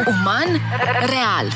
Uman real.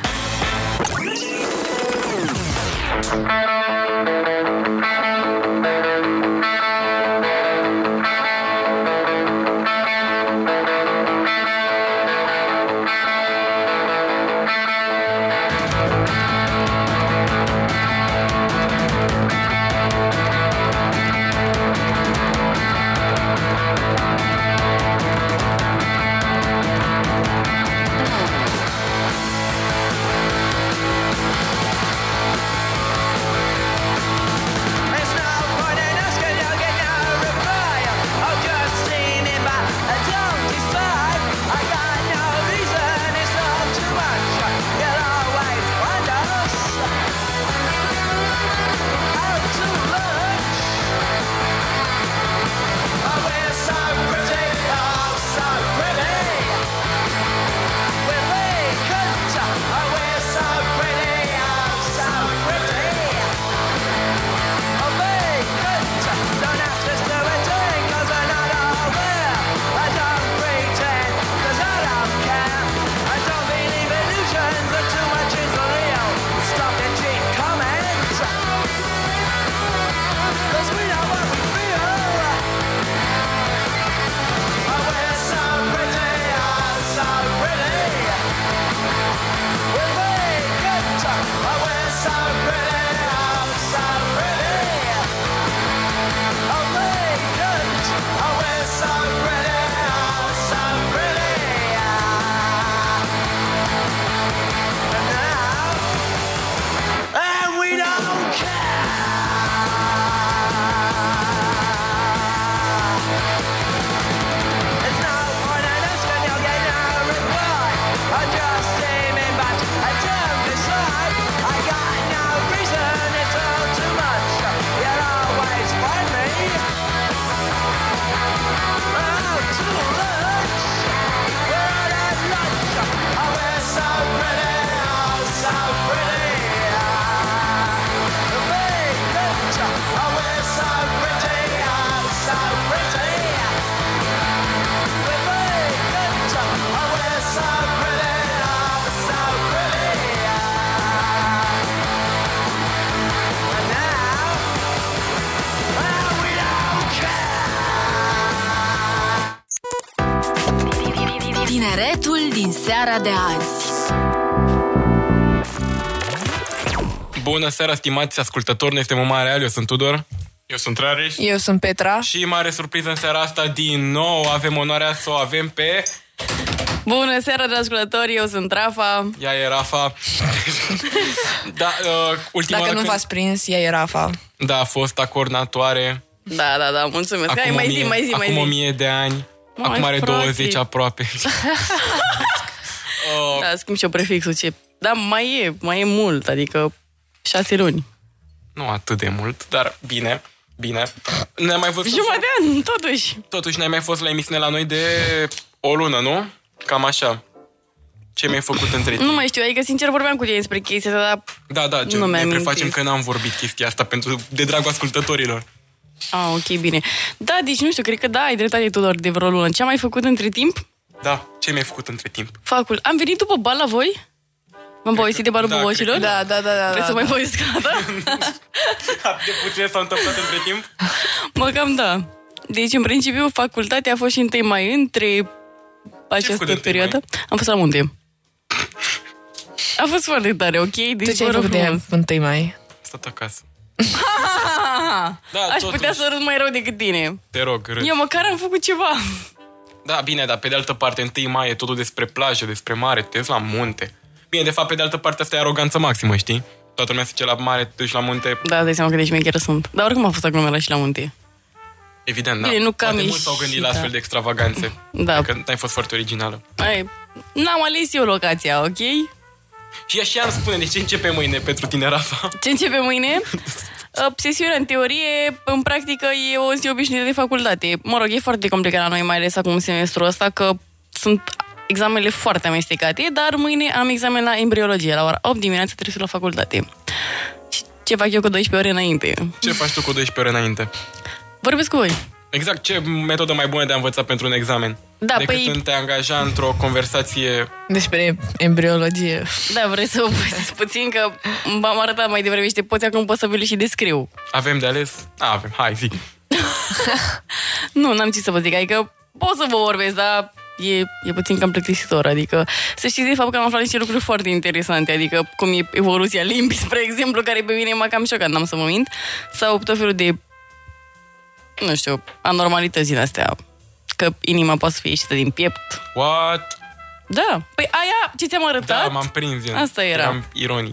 Tineretul din seara de azi. Bună seara, stimați ascultători, noi suntem Uman real, eu sunt Tudor. Eu sunt Rareș. Eu sunt Petra. Și mare surpriză în seara asta, din nou avem onoarea să o avem pe... Bună seara, dragi ascultători, eu sunt Rafa. Ea e Rafa. Da, ultima Dacă nu v-ați prins, ea e Rafa. Da, a fost coordonatoare. Da, mulțumesc. Acum Hai, mai zi. Acum 1000 de ani. Acum are 20 aproape. Da, schimb și eu prefixul. Da, mai e mult, adică 6 luni. Nu atât de mult, dar bine. Ne-am mai văzut. Jumătate de an, totuși. Totuși ne-ai mai fost la emisiune la noi de o lună, nu? Cam așa. Ce mi-ai făcut între timp? Nu mai știu, adică sincer vorbeam cu tine despre chestia asta, dar Da, nu mi-am ne prefacem mintit. că n-am vorbit chestia asta de dragul ascultătorilor. Ok, bine. Da, deci nu știu, cred că da, ai dreptate, Tudor, de vreo lună. Ce am mai făcut între timp? Da, ce mi-ai făcut între timp? Facul. Am venit după bal la voi? V-am povestit de balul boboșilor? Da. Trebuie să mai povestesc o dată? Atât de puține s-au întâmplat între timp? Mă cam da. Deci, în principiu, facultatea a fost și 1 mai între această perioadă. Am fost la munte. A fost foarte tare, ok? Deci, tu ce ai făcut de 1 mai? Stat acasă. Da, aș putea să râd mai rău decât tine. Te rog, râd. Eu măcar am făcut ceva. Da, bine, dar pe de altă parte, 1 mai e totul despre plajă, despre mare, te duci la munte. Bine, de fapt, pe de altă parte, asta e aroganță maximă, știi? Toată lumea se duce la mare, te duci la munte. Da, dai seama că de șmecheră sunt. Dar oricum a fost aglomerat și la munte. Evident, bine, da. nu Poate cam mulți s-au gândit la astfel de extravaganțe. Da. Adică n-ai fost foarte originală. N-am ales eu locația, ok? Și așa îmi spune, de ce începe mâine pentru tine, Rafa? Ce începe mâine? Sesiunea în teorie, în practică e o zi obișnuită de facultate. Mă rog, e foarte complicat la noi, mai ales acum semestrul ăsta, că sunt examenele foarte amestecate, dar mâine am examen la embriologie, la ora 8 dimineața trebuie să la facultate. Și ce fac eu cu 12 ore înainte? Ce faci tu cu 12 ore înainte? Vorbesc cu voi. Exact, ce metodă mai bună de a învăța pentru un examen? decât în te angaja într-o conversație... Despre embriologie. Da, vrei să o povestesc puțin, că m-am arătat mai devreme și poți acum pot să vi le și descriu. Avem de ales? Avem, hai, zi. Nu, n-am ce să vă zic, adică pot să vă vorbesc, dar e puțin cam plictisitor, adică să știți de fapt că am aflat niște lucruri foarte interesante, adică cum e evoluția limbii, spre exemplu, care pe mine m-a cam șocat, n-am să mă mint, sau tot felul de, nu știu, anormalități din astea, că inima poate să fie ieșită din piept. What? Da, păi aia, ce ți-am arătat? Da, m-am prins. Asta era. Eram ironic.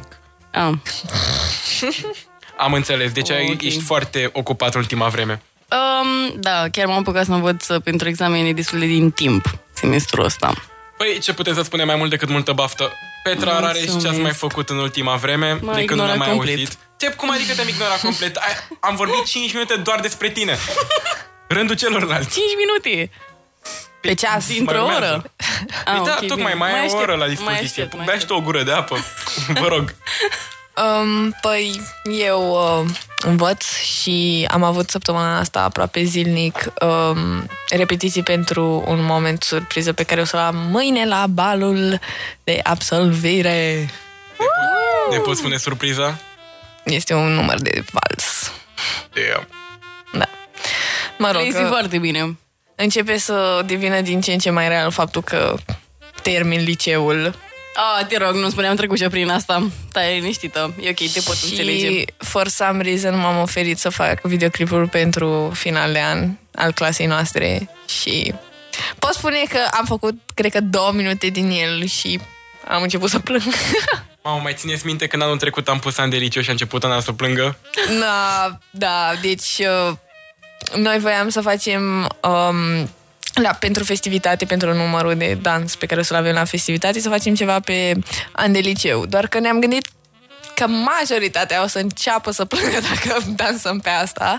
Am înțeles, deci ești foarte ocupat în ultima vreme. Da, chiar m-am apucat să învăț pentru examene destul de din timp semestrul ăsta. Păi, ce puteți să spune mai mult decât multă baftă? Petra Rareș, ce ați mai făcut în ultima vreme? De când nu ne-am mai auzit? Cum adică te-am ignorat complet? Am vorbit 5 minute doar despre tine. Rândul celorlalți. 5 minute? Pe ceas. Dintr-o oră? Păi da, tocmai mai ai o oră la dispoziție. Bea și tu o gură de apă. Vă rog. Păi eu învăț și am avut săptămâna asta aproape zilnic repetiții pentru un moment surpriză pe care o să-l am mâine la balul de absolvire. Ne poți spune surpriza? Este un număr de vals. Damn. Da. Mă rog, foarte bine. Începe să devină din ce în ce mai real faptul că termin liceul. Te rog, nu spuneam trecut și prin asta. Stai liniștită, e ok, te pot înțelege. Și for some reason m-am oferit să fac videoclipul pentru final de an al clasei noastre și pot spune că am făcut, cred că 2 minute din el și am început să plâng. Mamă, mai țineți minte când anul trecut am pus an de liceu și a început Ana să plângă? Da, deci noi voiam să facem... pentru festivitate, pentru numărul de dans pe care o să-l avem la festivitate, să facem ceva pe an de liceu. Doar că ne-am gândit că majoritatea o să înceapă să plângă dacă dansăm pe asta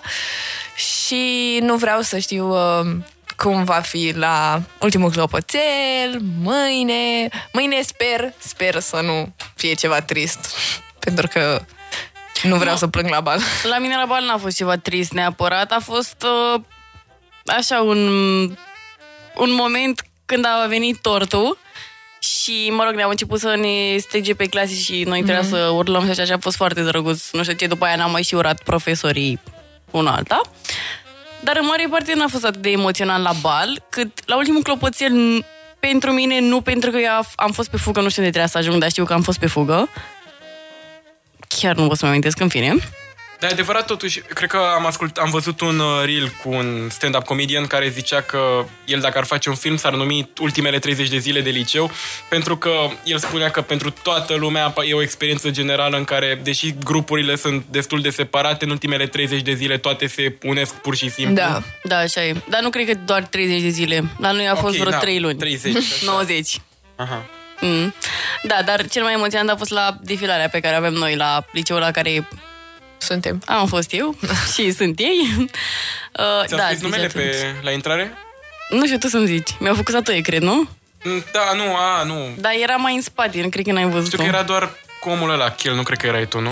și nu vreau să știu cum va fi la ultimul clopoțel, mâine sper să nu fie ceva trist, pentru că nu vreau să plâng la bal. La mine la bal n-a fost ceva trist neapărat, a fost așa un moment când a venit tortul și, mă rog, ne-am început să ne strige pe clase și noi trebuia să urlăm și așa, a fost foarte drăguț. Nu știu ce, după aia n-am mai și urat profesorii una alta. Dar în mare parte n-a fost atât de emoțional la bal, cât la ultimul clopoțel, pentru mine, nu pentru că eu am fost pe fugă, nu știu unde trebuia să ajung, dar știu că am fost pe fugă. Chiar nu pot să mă amintesc, în fine. Dar e adevărat, totuși, cred că am văzut un reel cu un stand-up comedian care zicea că el, dacă ar face un film, s-ar numi Ultimele 30 de zile de liceu, pentru că el spunea că pentru toată lumea e o experiență generală în care, deși grupurile sunt destul de separate, în ultimele 30 de zile toate se unesc pur și simplu. Da, așa e. Dar nu cred că doar 30 de zile. La noi a fost vreo 3 luni. 30. 90. Aha. Da, dar cel mai emoționant a fost la defilarea pe care avem noi la liceul la care suntem. Am fost eu și sunt ei. Ți-a scris numele la intrare? Nu știu, tu să-mi zici. Mi-au făcut statuie, cred, nu? Da, nu. Dar era mai în spate, nu cred că n-ai văzut. Știu că era doar cu omul ăla, Chel, nu cred că erai tu, nu?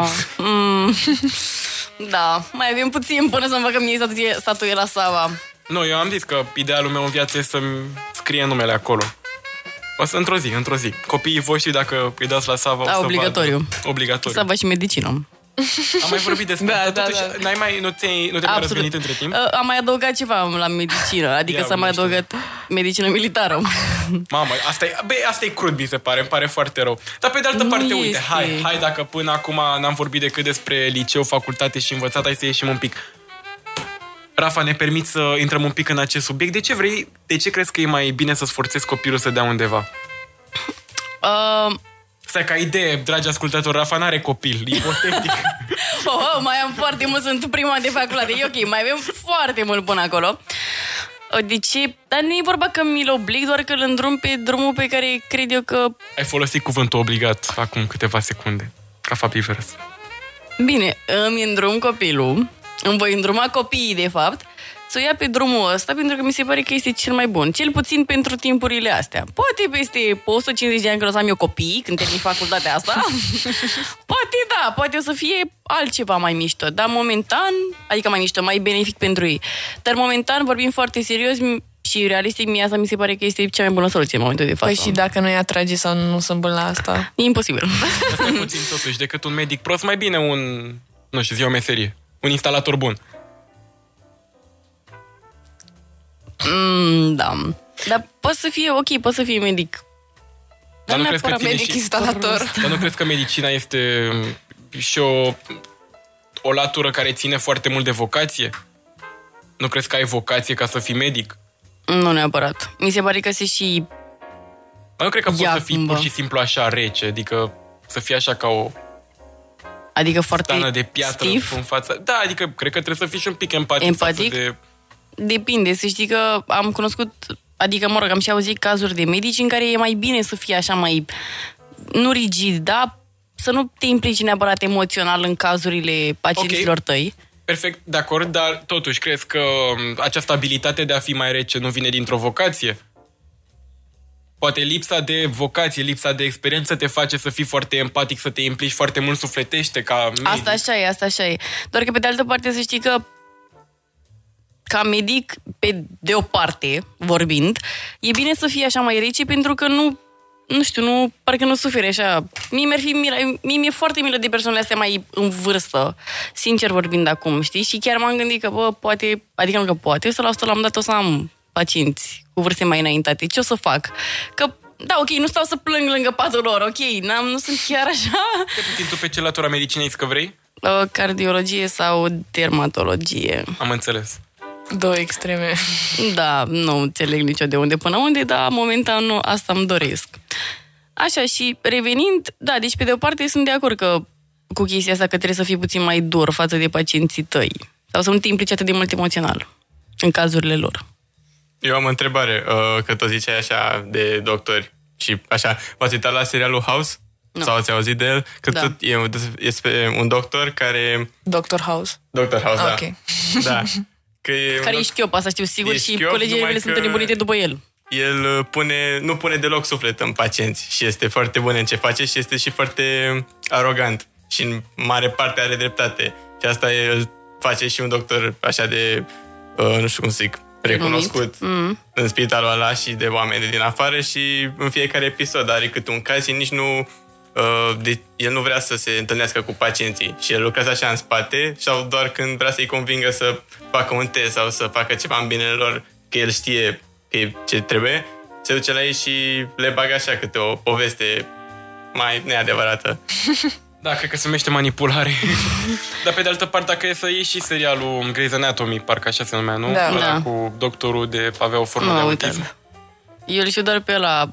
Da, mai avem puțin până să-mi facă mie statuie la Sava. Nu, eu am zis că idealul meu în viață e să-mi scrie numele acolo. O să, într-o zi. Copiii voștri, dacă îi dați la Sava, o să obligatoriu. Vadă. Obligatoriu. Sava și medicină. Am mai vorbit despre asta, totuși nu te-ai mai răzvenit între timp? Am mai adăugat ceva la medicină, adică s-a mai adăugat medicină militară. Mamă, asta e crud, mi se pare, îmi pare foarte rău. Dar pe de altă parte, uite, hai, dacă până acum n-am vorbit decât despre liceu, facultate și învățat, hai să ieșim un pic. Rafa, ne permiți să intrăm un pic în acest subiect? De ce crezi că e mai bine să sforțezi copilul să dea undeva? Stai, ca idee, dragi ascultători, Rafa n-are copil, ipotetic. Mai am foarte mult, sunt prima de facultate, e ok, mai avem foarte mult până acolo. Deci, dar nu e vorba că mi-l oblig, doar că îl îndrum pe drumul pe care cred eu că... Ai folosit cuvântul obligat acum câteva secunde, ca fapivers. Bine, îmi îndrum copilul, îmi voi îndruma copiii, de fapt, să o ia pe drumul ăsta, pentru că mi se pare că este cel mai bun. Cel puțin pentru timpurile astea. Poate peste 150 de ani când o să am eu copii, când termin facultatea asta, poate o să fie altceva mai mișto. Dar momentan, adică mai mișto, mai benefic pentru ei. Dar momentan, vorbim foarte serios, Și realistic, mie asta mi se pare că este cea mai bună soluție în momentul de față. Păi și dacă nu-i atrage sau nu sunt buni la asta? E imposibil. Asta e puțin totuși, decât un medic prost, mai bine nu știu, zi o meserie. Un instalator bun. Da. Dar poate să fie, ok, poate să fie medic. Dar nu crezi că medic instalator. Dar nu crezi că medicina este și o latură care ține foarte mult de vocație? Nu crezi că ai vocație ca să fii medic? Nu neapărat. Mi se pare că se și... Dar nu cred că poți să fii pur și simplu așa rece, adică să fii așa ca o... Adică foarte stană de piatră stiv? în fața. Da, adică cred că trebuie să fii și un pic empatic. Empatic? Depinde, să știi că am cunoscut, adică, mă rog, am și auzit cazuri de medici în care e mai bine să fii așa mai, nu rigid, da? Să nu te implici neapărat emoțional în cazurile pacienților tăi. Perfect, de acord, dar totuși crezi că această abilitate de a fi mai rece nu vine dintr-o vocație? Poate lipsa de vocație, lipsa de experiență te face să fii foarte empatic, să te implici foarte mult sufletește ca medic. Asta așa e. Doar că pe de altă parte să știi că ca medic, de o parte, vorbind, e bine să fii așa mai rece pentru că nu știu, parcă nu suferi așa. Mie mi-e foarte milă de persoanele astea mai în vârstă, sincer vorbind acum, știi? Și chiar m-am gândit că, poate, adică nu că poate, să la un moment dat o să am pacienți cu vârste mai înaintate. Ce o să fac? Că, da, ok, nu stau să plâng lângă patul lor, ok, nu sunt chiar așa. Te puțin tu pe ce latura medicinei că vrei? Cardiologie sau dermatologie. Am înțeles. Două extreme. Da, nu înțeleg nicio de unde până unde, dar momentan nu, asta îmi doresc. Așa, și revenind, da, deci pe de o parte sunt de acord cu chestia asta că trebuie să fii puțin mai dur față de pacienții tăi. Sau să nu te implici atât de mult emoțional în cazurile lor. Eu am o întrebare, că tot ziceai așa de doctori și așa, v-ați uitat la serialul House? No. Sau ați auzit de el? Că Da. tot este un doctor care... Dr. House. Dr. House, da. Ok. Da. Că e Care e șchiop, asta știu sigur, E și șchiop, colegii numai mele sunt că- înnebunite după el. El nu pune deloc suflet în pacienți și este foarte bun în ce face și este și foarte arogant și în mare parte are dreptate. Și asta el face și un doctor așa de, nu știu cum să zic, recunoscut în spitalul ăla și de oameni din afară și în fiecare episod are câte un caz și nici nu... el nu vrea să se întâlnească cu pacienții și el lucrează așa în spate sau doar când vrea să-i convingă să facă un test sau să facă ceva în binele lor, că el știe că e ce trebuie, se duce la ei și le bagă așa câte o poveste mai neadevărată. Da, cred că se numește manipulare. Dar pe de altă parte, dacă e să iei și serialul Grey's Anatomy, parcă așa se numea, nu? Da. Ăla Da. cu doctorul de avea o formă de autism. Eu îl știu doar pe ăla,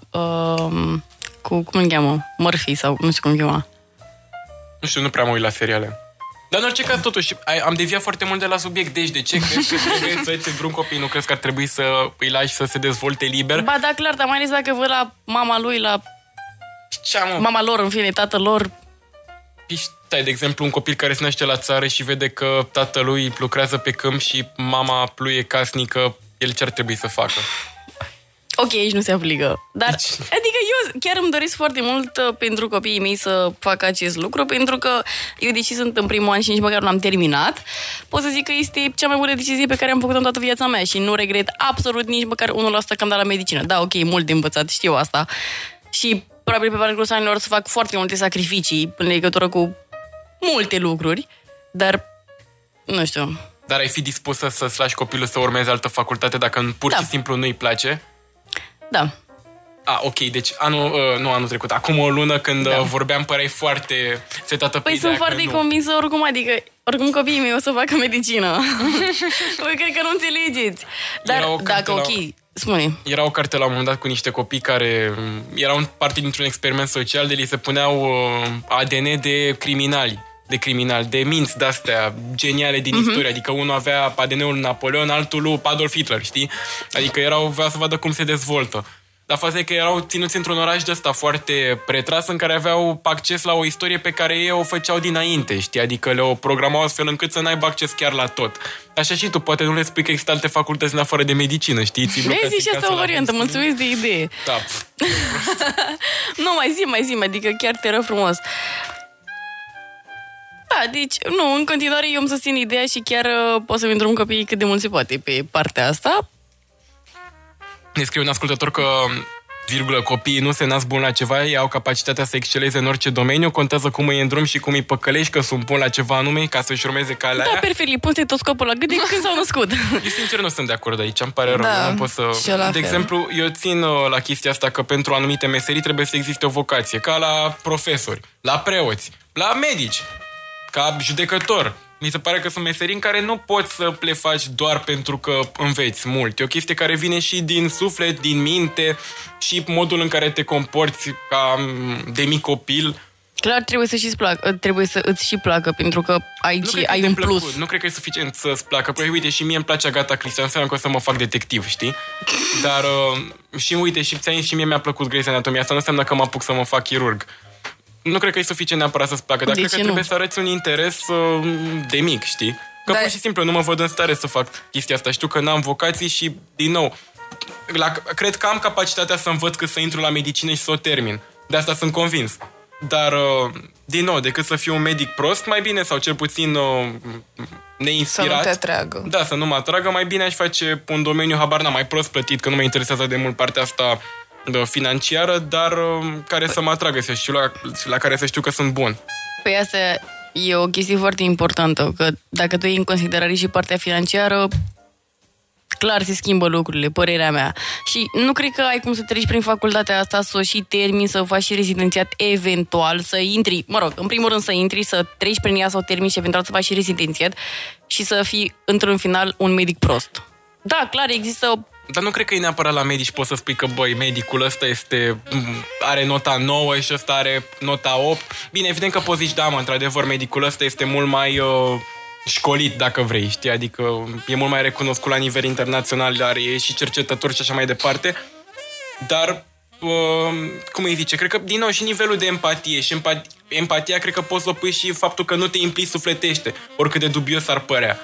cum îl cheamă? Murphy sau nu știu cum îl chema. Nu știu, nu prea mă uit la seriale. Dar în orice caz, totuși, am deviat foarte mult de la subiect. Deci, de ce crezi că trebuie să îți vreun copii? Nu crezi că ar trebui să îi lași să se dezvolte liber? Ba da, clar, dar mai ales dacă văd la mama lui, la Ce am, mama lor, în fine, tatăl lor. Stai, de exemplu, un copil care se naște la țară și vede că tatălui lucrează pe câmp și mama lui e casnică, el ce ar trebui să facă? Ok, aici nu se aplică. Dar, Deci- adică eu chiar îmi doresc foarte mult pentru copiii mei să facă acest lucru, pentru că eu, deși sunt în primul an și nici măcar nu am terminat, pot să zic că este cea mai bună decizie pe care am făcut-o în toată viața mea și nu regret absolut nici măcar 1% că am dat la medicină. Da, ok, mult de învățat, știu asta. Și probabil pe parcursul anilor să fac foarte multe sacrificii în legătură cu multe lucruri, dar nu știu. Dar ai fi dispusă să-ți lași copilul să urmeze altă facultate dacă pur și Da. simplu nu-i place? Da. Ok, deci anul trecut, acum o lună când vorbeam, păreai foarte setată pe Păi ideea sunt foarte că nu. convinsă oricum, adică oricum copiii mei o să facă medicină. Păi cred că nu înțelegeți. Dar Era o carte dacă, ok, spune. Era o carte la un moment dat cu niște copii care erau parte dintr-un experiment social de li se puneau ADN de criminali. De minți de-astea geniale din istorie. Adică unul avea ADN-ul lui Napoleon, altul lui Adolf Hitler, știi? Adică voiau să vadă cum se dezvoltă. Dar faza e că erau ținuți într-un oraș de ăsta foarte pretras în care aveau acces la o istorie pe care ei o făceau dinainte, știi? Adică le-o programau astfel încât să n-aibă acces chiar la tot. Așa și tu, poate nu le spui că există alte facultăți în afară de medicină, știi? Vezi și asta o variantă, mulțumesc de idee. Da. Nu, mai zi, adică chiar te rog frumos. Da, deci, nu, în continuare eu îmi susțin ideea și chiar pot să-mi îndrum copiii cât de mult se poate pe partea asta. Ne scrie un ascultător că copiii nu se nasc buni la ceva, ei au capacitatea să exceleze în orice domeniu, contează cum îi în drum și cum îi păcălești, că sunt buni la ceva anume, ca să-și urmeze calea aia. Da, perfect, pun stetoscopul la gât de când s-au născut. Eu sincer nu sunt de acord aici, îmi pare rău. Da, Nu pot să... și eu la De fel. exemplu, eu țin la chestia asta că pentru anumite meserii trebuie să existe o vocație, ca la profesori, la preoți, la medici, ca judecător. Mi se pare că sunt meserii în care nu poți să le faci doar pentru că înveți mult. E o chestie care vine și din suflet, din minte și modul în care te comporți ca de mic copil. Clar, trebuie să îți și placă, pentru că aici ai un plus. Nu cred că e suficient să-ți placă. Păi, uite, și mie îmi place Agatha Christie, înseamnă că o să mă fac detectiv, știi? Dar, și uite, și mie mi-a plăcut Grey's Anatomy. Asta nu înseamnă că mă apuc să mă fac chirurg. Nu cred că e suficient neapărat să-ți placă, dar cred că trebuie să arăți un interes de mic, știi? Că pur și simplu nu mă văd în stare să fac chestia asta. Știu că n-am vocații și, din nou, cred că am capacitatea să învăț cât să intru la medicină și să o termin. De asta sunt convins. Dar, din nou, decât să fiu un medic prost, mai bine, sau cel puțin neinspirat. Să nu te atragă. Da, să nu mă atragă, mai bine aș face un domeniu, habar n-am, mai prost plătit, că nu mă interesează de mult partea asta financiară, dar care să mă atragă și la care să știu că sunt bun. Păi asta e o chestie foarte importantă, că dacă tu iei în considerare și partea financiară, clar se schimbă lucrurile, părerea mea. Și nu cred că ai cum să treci prin facultatea asta, să o și termini, să faci și rezidențiat eventual, să intri, în primul rând să intri, să treci prin ea, să o termini și eventual să faci și rezidențiat și să fii într-un final un medic prost. Da, clar, există... Dar nu cred că e neapărat la medici poți să spui că, băi, medicul ăsta are nota 9 și ăsta are nota 8. Bine, evident că poți zici, da, într-adevăr, medicul ăsta este mult mai școlit, dacă vrei, știi? Adică e mult mai recunoscut la nivel internațional, are și cercetători și așa mai departe. Dar, cum îi zice, cred că, din nou, și nivelul de empatie și empatia cred că poți să o pui și faptul că nu te implici sufletește, oricât de dubios ar părea.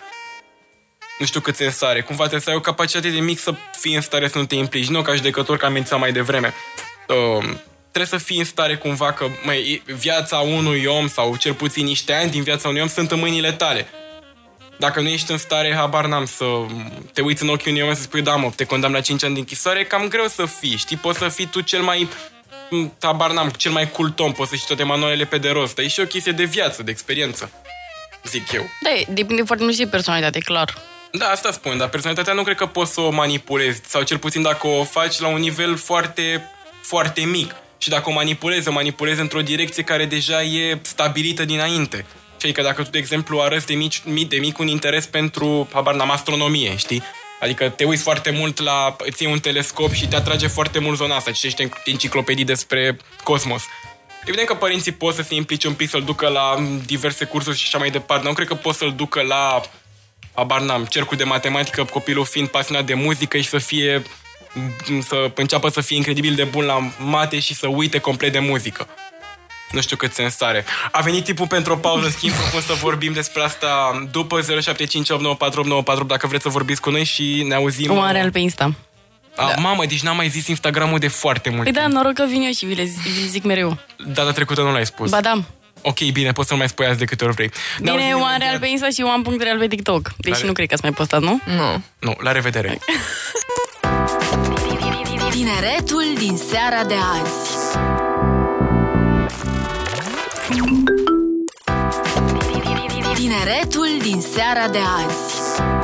Nu știu cât sens are. Cumva trebuie să ai o capacitate de mic să fii în stare să nu te implici. Nu ca judecător, că am menționat mai devreme. Trebuie să fii în stare cumva că viața unui om, sau cel puțin niște ani din viața unui om, sunt în mâinile tale. Dacă nu ești în stare, habar n-am, să te uiți în ochii unui om și să spui, da, te condamn la 5 ani de închisoare, e cam greu să fii, știi? Poți să fii tu cel mai, habar n-am, cel mai cool tom, poți să știi toate manualele pe de rost. E și o chestie de viață, de experiență, zic eu. Da, depinde foarte mult și de personalitate, clar. Da, asta spun, dar personalitatea nu cred că poți să o manipulezi, sau cel puțin dacă o faci la un nivel foarte, foarte mic. Și dacă o manipulezi într-o direcție care deja e stabilită dinainte. Și că dacă tu, de exemplu, arăți de mic un interes pentru, habar n-am, astronomie, știi? Adică te uiți foarte mult îți iei un telescop și te atrage foarte mult zona asta, citești enciclopedii despre cosmos. Evident că părinții pot să se implice un pic, să-l ducă la diverse cursuri și așa mai departe. Nu cred că pot să-l ducă la, habar n-am, cercul de matematică, copilul fiind pasionat de muzică și să înceapă să fie incredibil de bun la mate și să uite complet de muzică. Nu știu cât sens are. A venit timpul pentru o pauză, schimb, propun să vorbim despre asta după 0758948948, dacă vreți să vorbiți cu noi și ne auzim. Oman Real pe Insta. Da. Mamă, deci n-am mai zis Instagramul de foarte mult timp. Da, noroc că vin eu și vi zic mereu. Data trecută nu l-ai spus. Ba da. Ok, bine, poți să-l mai spui azi de câte ori vrei. Bine, Oman Real pe Insta și Oman.real pe TikTok. Deci nu cred că ați mai postat, nu? Nu, la revedere. Tineretul din seara de azi. Tineretul din seara de azi.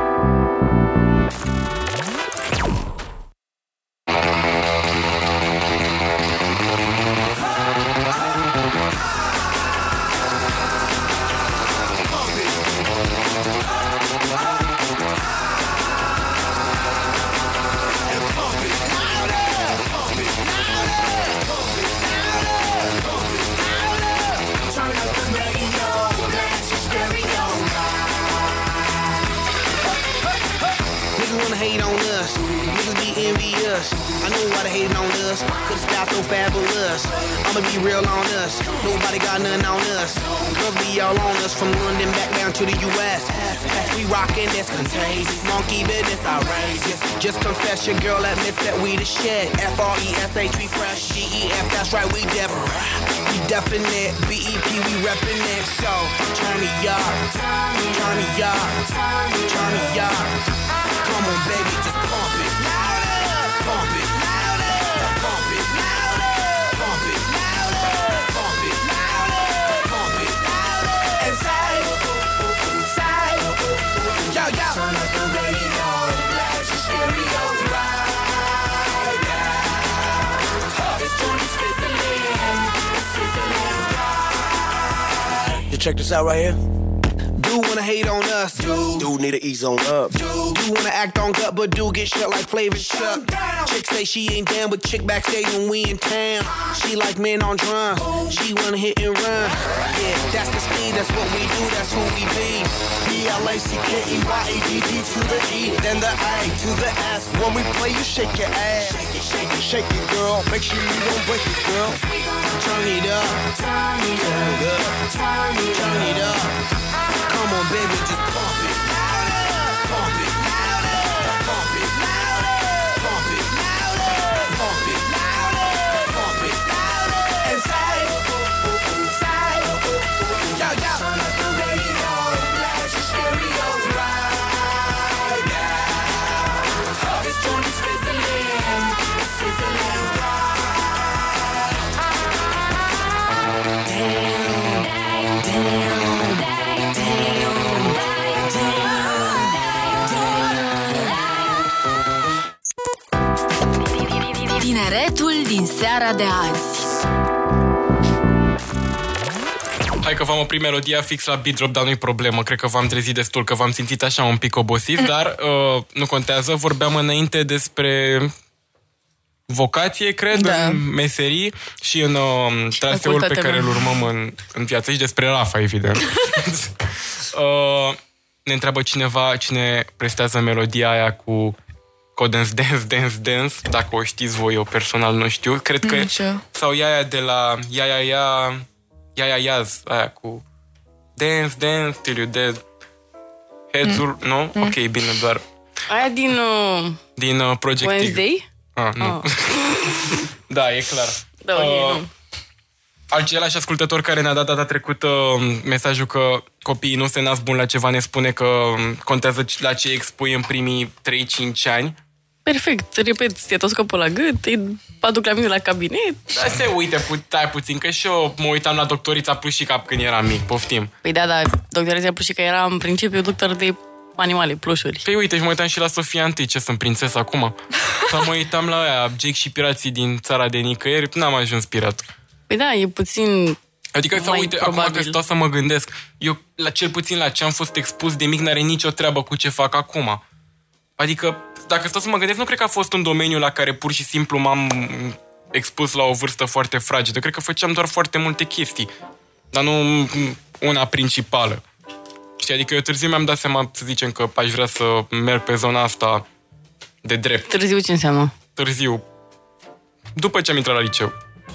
Hate on us, niggas be envious. I know why they hating on us, cause the sky's so fabulous. I'ma be real on us, nobody got nothing on us. Girls be all on us, from London back down to the US. We rockin', that's contagious, monkey business outrageous. Just confess your girl admits that we the shit. F-R-E-S-H, we fresh, G-E-F, that's right, we definite, B-E-P, we reppin' it. So, turn me up, turn me up, turn me up. Come on, baby, just pump it. Pump it. check this out right here. Do wanna hate on us, do need to ease on up. Do wanna act on gut, but do get shut like Flavor Chuck. Chick say she ain't down with chick backstage when we in town. She like men on drums, she wanna hit and run. Yeah, that's the speed, that's what we do, that's who we be. B-L-A-C-K-E-Y-A-D-D to the E, then the A to the S. When we play, you shake your ass. Shake it, shake it, shake it, girl. Make sure you don't break it, girl. Turn it up, turn it up, turn it up. Come on, baby, just pump it. Pump it. Pump it. Pump it. Pump it. Pump it. And say, yo, yo. Turn up the radio, blast your stereo right now. This joint is sizzling, sizzling right. Damn. Tineretul din seara de azi. Hai că v-am oprit melodia fix la beat drop, dar nu-i problemă. Cred că v-am trezit destul, că v-am simțit așa un pic obosiv, dar nu contează. Vorbeam înainte despre vocație, cred, în meserii și în traseul pe care îl urmăm în viață și despre Rafa, evident. Ne întreabă cineva cine prestează melodia aia cu Dance, Dance, Dance, Dance, dacă o știți voi, eu personal nu știu. Cred că sau aia de la Yaz, aia cu Dance, Dance, Till You Dead. Heads-ul, nu? Ok, bine, doar aia din Project Wednesday? Nu. Da, e clar. Da, nu. Același ascultător care ne-a dat data trecută mesajul că copiii nu se nasc buni la ceva ne spune că contează la ce expui în primii 3-5 ani. Perfect, repet, stetoscopul la gât, îi aduc la mine la cabinet. Da, se uite, stai puțin, că și eu mă uitam la doctorița Plușica când eram mic, poftim. Păi da, dar doctorița Plușica era în principiu doctor de animale, plușuri. Păi uite, și mă uitam și la Sofia întâi, ce sunt prințesă acum. Sau mă uitam la aia, Jake și pirații din țara de nicăieri, n-am ajuns pirat. Păi da, e puțin. Adică, sau uite, probabil. Acum că stau să mă gândesc, eu, cel puțin la ce am fost expus de mic, n-are nicio treabă cu ce fac acum. Adică, dacă stau să mă gândesc, nu cred că a fost un domeniu la care pur și simplu m-am expus la o vârstă foarte fragedă. Cred că făceam doar foarte multe chestii, dar nu una principală. Știi, adică eu târziu mi-am dat seama, să zicem, că aș vrea să merg pe zona asta de drept. Târziu ce înseamnă? Târziu. După ce am intrat la liceu.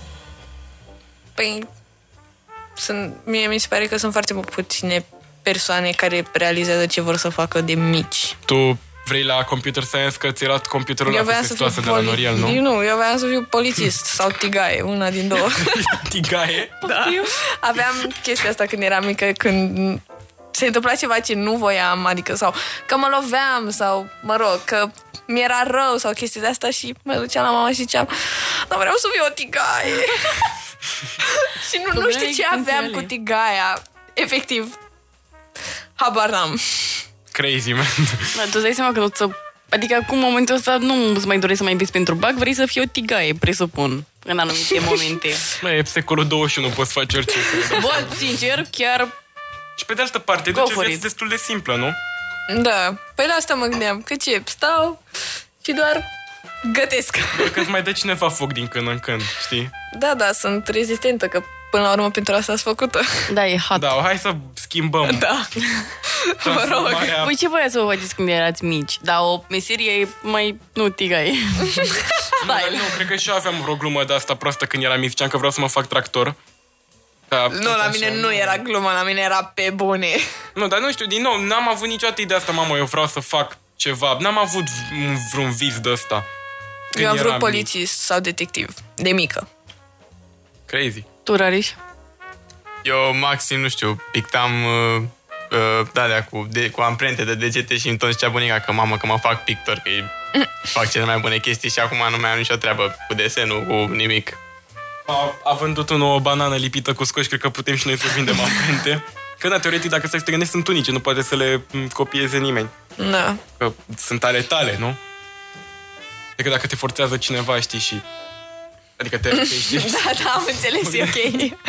Păi, mie mi se pare că sunt foarte puține persoane care realizează ce vor să facă de mici. Tu vrei la computer science că ți era computerul la FSS de la Noriel, nu? Eu voiam să fiu polițist sau tigaie, una din două. Tigaie? Da. Aveam chestia asta când eram mică, când se întâmpla ceva ce nu voiam, adică sau că mă loveam sau, mă rog, că mi-era rău sau chestii de asta și mă duceam la mama și ziceam, dar vreau să fiu o tigaie. Și nu știu ce aveam cu tigaia. Efectiv, habar n-am. Crazy, man. Da, tu îți dai seama că nu ți-o... Adică acum, în momentul ăsta, nu îți mai dorești să mai înveți pentru bac, vrei să fii o tigaie, presupun, în anumite momente. E secolul 21, poți face orice. Bă, sincer, chiar... Și pe de altă parte, duceți viața destul de simplă, nu? Da, păi la asta mă gândeam, că ce, stau și doar gătesc. Doar că îți mai dă cineva foc din când în când, știi? Da, sunt rezistentă, că până la urmă pentru asta ați făcută. Da, e hot. Da, hai să schimbăm. Da. Vă rog. Voi ce voiați să vă faceți când erați mici? Dar o meserie mai... Nu, tigaie. Nu, cred că și eu aveam o glumă de asta proastă când eram mic. Ziceam că vreau să mă fac tractor. Nu, la mine nu era glumă, la mine era pe bune. Nu, dar nu știu, din nou, n-am avut niciodată ideea asta, mamă, eu vreau să fac ceva. N-am avut vreun vis de ăsta. Eu am vrut polițist sau detectiv, de mică. Crazy. Tu, Rariș? Eu, maxim, nu știu, pictam cu amprente de degete și îmi tot zicea bunica că mamă, că mă fac pictor, că fac cele mai bune chestii și acum nu mai am nicio treabă cu desenul, cu nimic. A vândut o banană lipită cu scoși, cred că putem și noi să vindem amprente. Că, da, teoretic, dacă stai să te gândești, sunt unice, nu poate să le copieze nimeni. Da. Că sunt ale tale, nu? Adică dacă te forțează cineva, știi, și... Adică te știi? Da, am înțeles, e ok.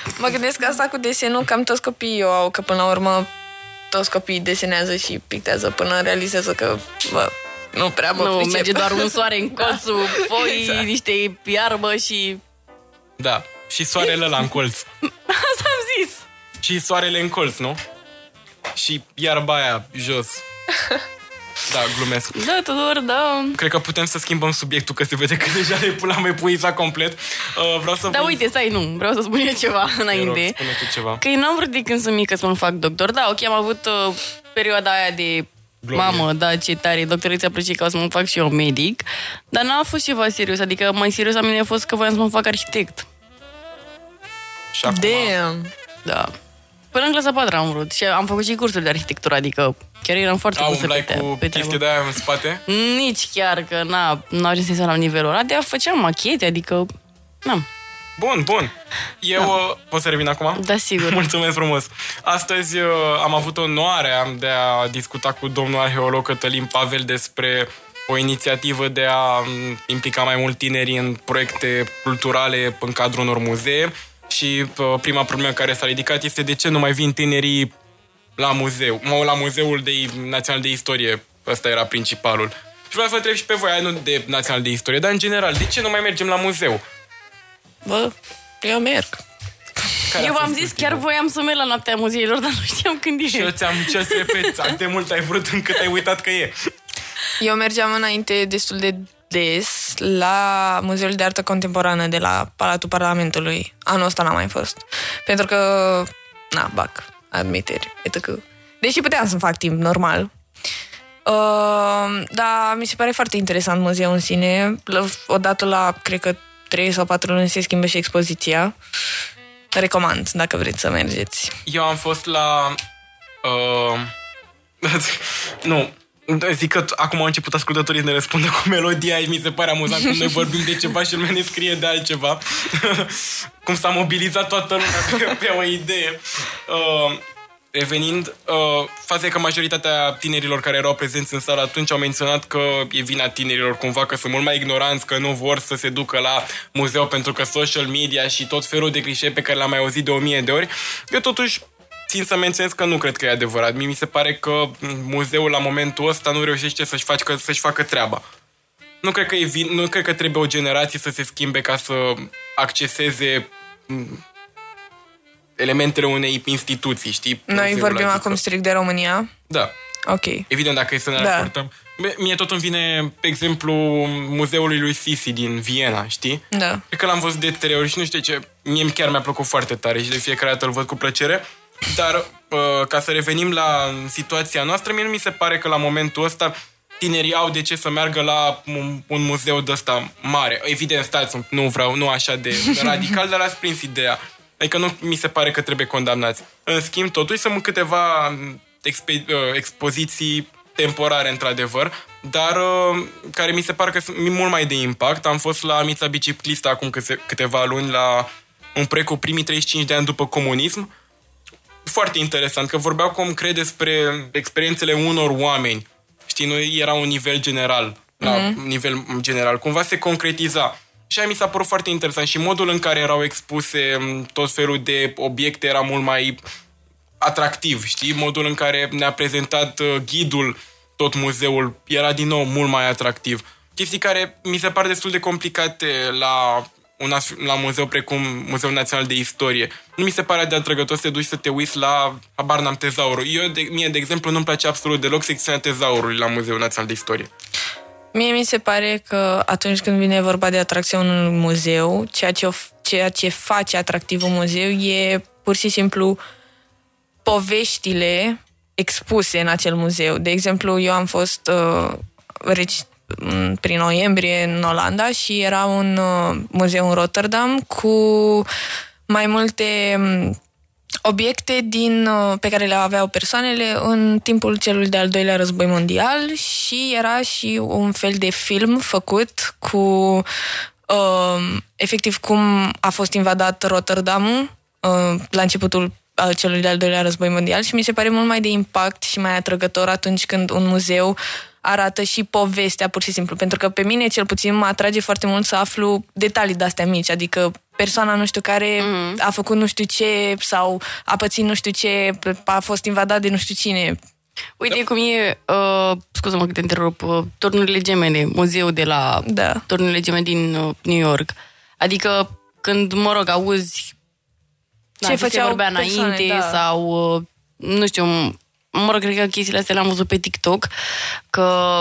Mă gândesc că asta cu desenul, cam toți copiii o au, că până la urmă toți copiii desenează și pictează până realizează că, bă, nu prea mă pricep. Merge doar un soare în colțul foi, exact. Niște iarbă și... Da, și soarele ăla în colț. Asta am zis. Și soarele în colț, nu? Și iarba aia jos. Da, glumesc. Da, Tudor, da. Cred că putem să schimbăm subiectul, că se vede că deja l-am epuizat complet. Vreau să Da, uite, stai, nu, vreau să spun eu ceva înainte. Spune tu ceva. Că eu n-am vrut de când sunt mică să mă fac doctor. Da, ok, am avut perioada aia de Glomie. mamă, da, ce tare, doctorița plăcea ca o să mă fac și eu medic. Dar n-a fost ceva serios, adică mai serios la mine a fost că voiam să mă fac arhitect. Și acum, Damn. Da. Până în clasa 4 am vrut și am făcut și cursuri de arhitectură, adică chiar eram foarte pusă umblai cu chestii de aia în spate? Nici chiar, că n-au ajuns să la nivelul ăla, de-aia făceam machete, adică... N-am. Bun. Eu pot să revin acum? Da, sigur. Mulțumesc frumos. Astăzi am avut onoarea de a discuta cu domnul arheolog Cătălin Pavel despre o inițiativă de a implica mai mult tinerii în proiecte culturale în cadrul unor muzee. Și prima problemă care s-a ridicat este de ce nu mai vin tinerii la muzeu, la Muzeul Național de Istorie. Ăsta era principalul. Și vreau să vă întreb și pe voi, nu de Național de Istorie, dar în general, de ce nu mai mergem la muzeu? Bă, eu merg. Eu v-am zis, chiar voiam să merg la noaptea muzeilor, dar nu știam când e. Și eu ți-am ce să repet, atât de mult ai vrut încât ai uitat că e. Eu mergeam înainte destul de des la Muzeul de Artă Contemporană de la Palatul Parlamentului. Anul ăsta n-am mai fost. Pentru că, bac, admiteri, etc. Deși puteam să fac timp normal. Dar mi se pare foarte interesant muzeul în sine. Odată la, cred că 3 sau 4 luni se schimbă și expoziția. Recomand, dacă vreți să mergeți. Eu am fost la... nu... Zic că acum au început ascultătorii să ne răspundă cu melodia și mi se pare amuzant cum noi vorbim de ceva și lumea ne scrie de altceva. Cum s-a mobilizat toată lumea pe o idee. Revenind, faza e că majoritatea tinerilor care erau prezenți în sală atunci au menționat că e vina tinerilor cumva, că sunt mult mai ignoranți, că nu vor să se ducă la muzeu pentru că social media și tot felul de clișee pe care le-am mai auzit de 1000 de ori. Eu totuși țin să menționez că nu cred că e adevărat. Mi se pare că muzeul la momentul ăsta nu reușește să-și facă treaba. Nu cred că trebuie o generație să se schimbe ca să acceseze elementele unei instituții, știi? Noi vorbim acum strict de România? Da. Ok. Evident, dacă e să ne raportăm. Mie tot îmi vine, pe exemplu, muzeului lui Sisi din Viena, știi? Da. Cred că l-am văzut de 3 ori și nu știu ce. Mie chiar mi-a plăcut foarte tare și de fiecare dată îl văd cu plăcere. Dar, ca să revenim la situația noastră, mie nu mi se pare că la momentul ăsta tinerii au de ce să meargă la un muzeu de ăsta mare. Evident, stați, nu așa de radical, dar ați prins ideea. Adică nu mi se pare că trebuie condamnați. În schimb, totuși, sunt câteva expoziții temporare, într-adevăr, dar care mi se pare că sunt mult mai de impact. Am fost la Amița Biciclistă acum câteva luni la un proiect cu primii 35 de ani după comunism. Foarte interesant, că vorbeau concret despre experiențele unor oameni. Știi, nu era un nivel general, la nivel general. Cumva se concretiza. Și aia mi s-a părut foarte interesant. Și modul în care erau expuse tot felul de obiecte era mult mai atractiv, știi? Modul în care ne-a prezentat ghidul tot muzeul era din nou mult mai atractiv. Chestii care mi se par destul de complicate la muzeu precum Muzeul Național de Istorie. Nu mi se pare de atrăgător să te duci să te uiți la, habar n-am, tezaurul. Mie, de exemplu, nu-mi place absolut deloc secțiunea tezaurului la Muzeul Național de Istorie. Mie mi se pare că atunci când vine vorba de atracția unui muzeu, ceea ce face atractiv un muzeu e pur și simplu poveștile expuse în acel muzeu. De exemplu, eu am fost prin noiembrie în Olanda și era un muzeu în Rotterdam cu mai multe obiecte pe care le aveau persoanele în timpul celui de-al doilea război mondial și era și un fel de film făcut cu efectiv cum a fost invadat Rotterdamul la începutul celui de-al doilea război mondial și mi se pare mult mai de impact și mai atrăgător atunci când un muzeu arată și povestea pur și simplu. Pentru că pe mine cel puțin mă atrage foarte mult să aflu detalii de-astea mici, adică persoana nu știu care a făcut nu știu ce sau a pățit nu știu ce, a fost invadat de nu știu cine. Uite cum e, scuză-mă că te întrerup, Turnurile Gemene, muzeul de la Turnurile Gemene din New York. Adică când, mă rog, auzi ce făceau vorbea înainte sau, nu știu, mă rog, cred că chestiile astea le-am văzut pe TikTok, că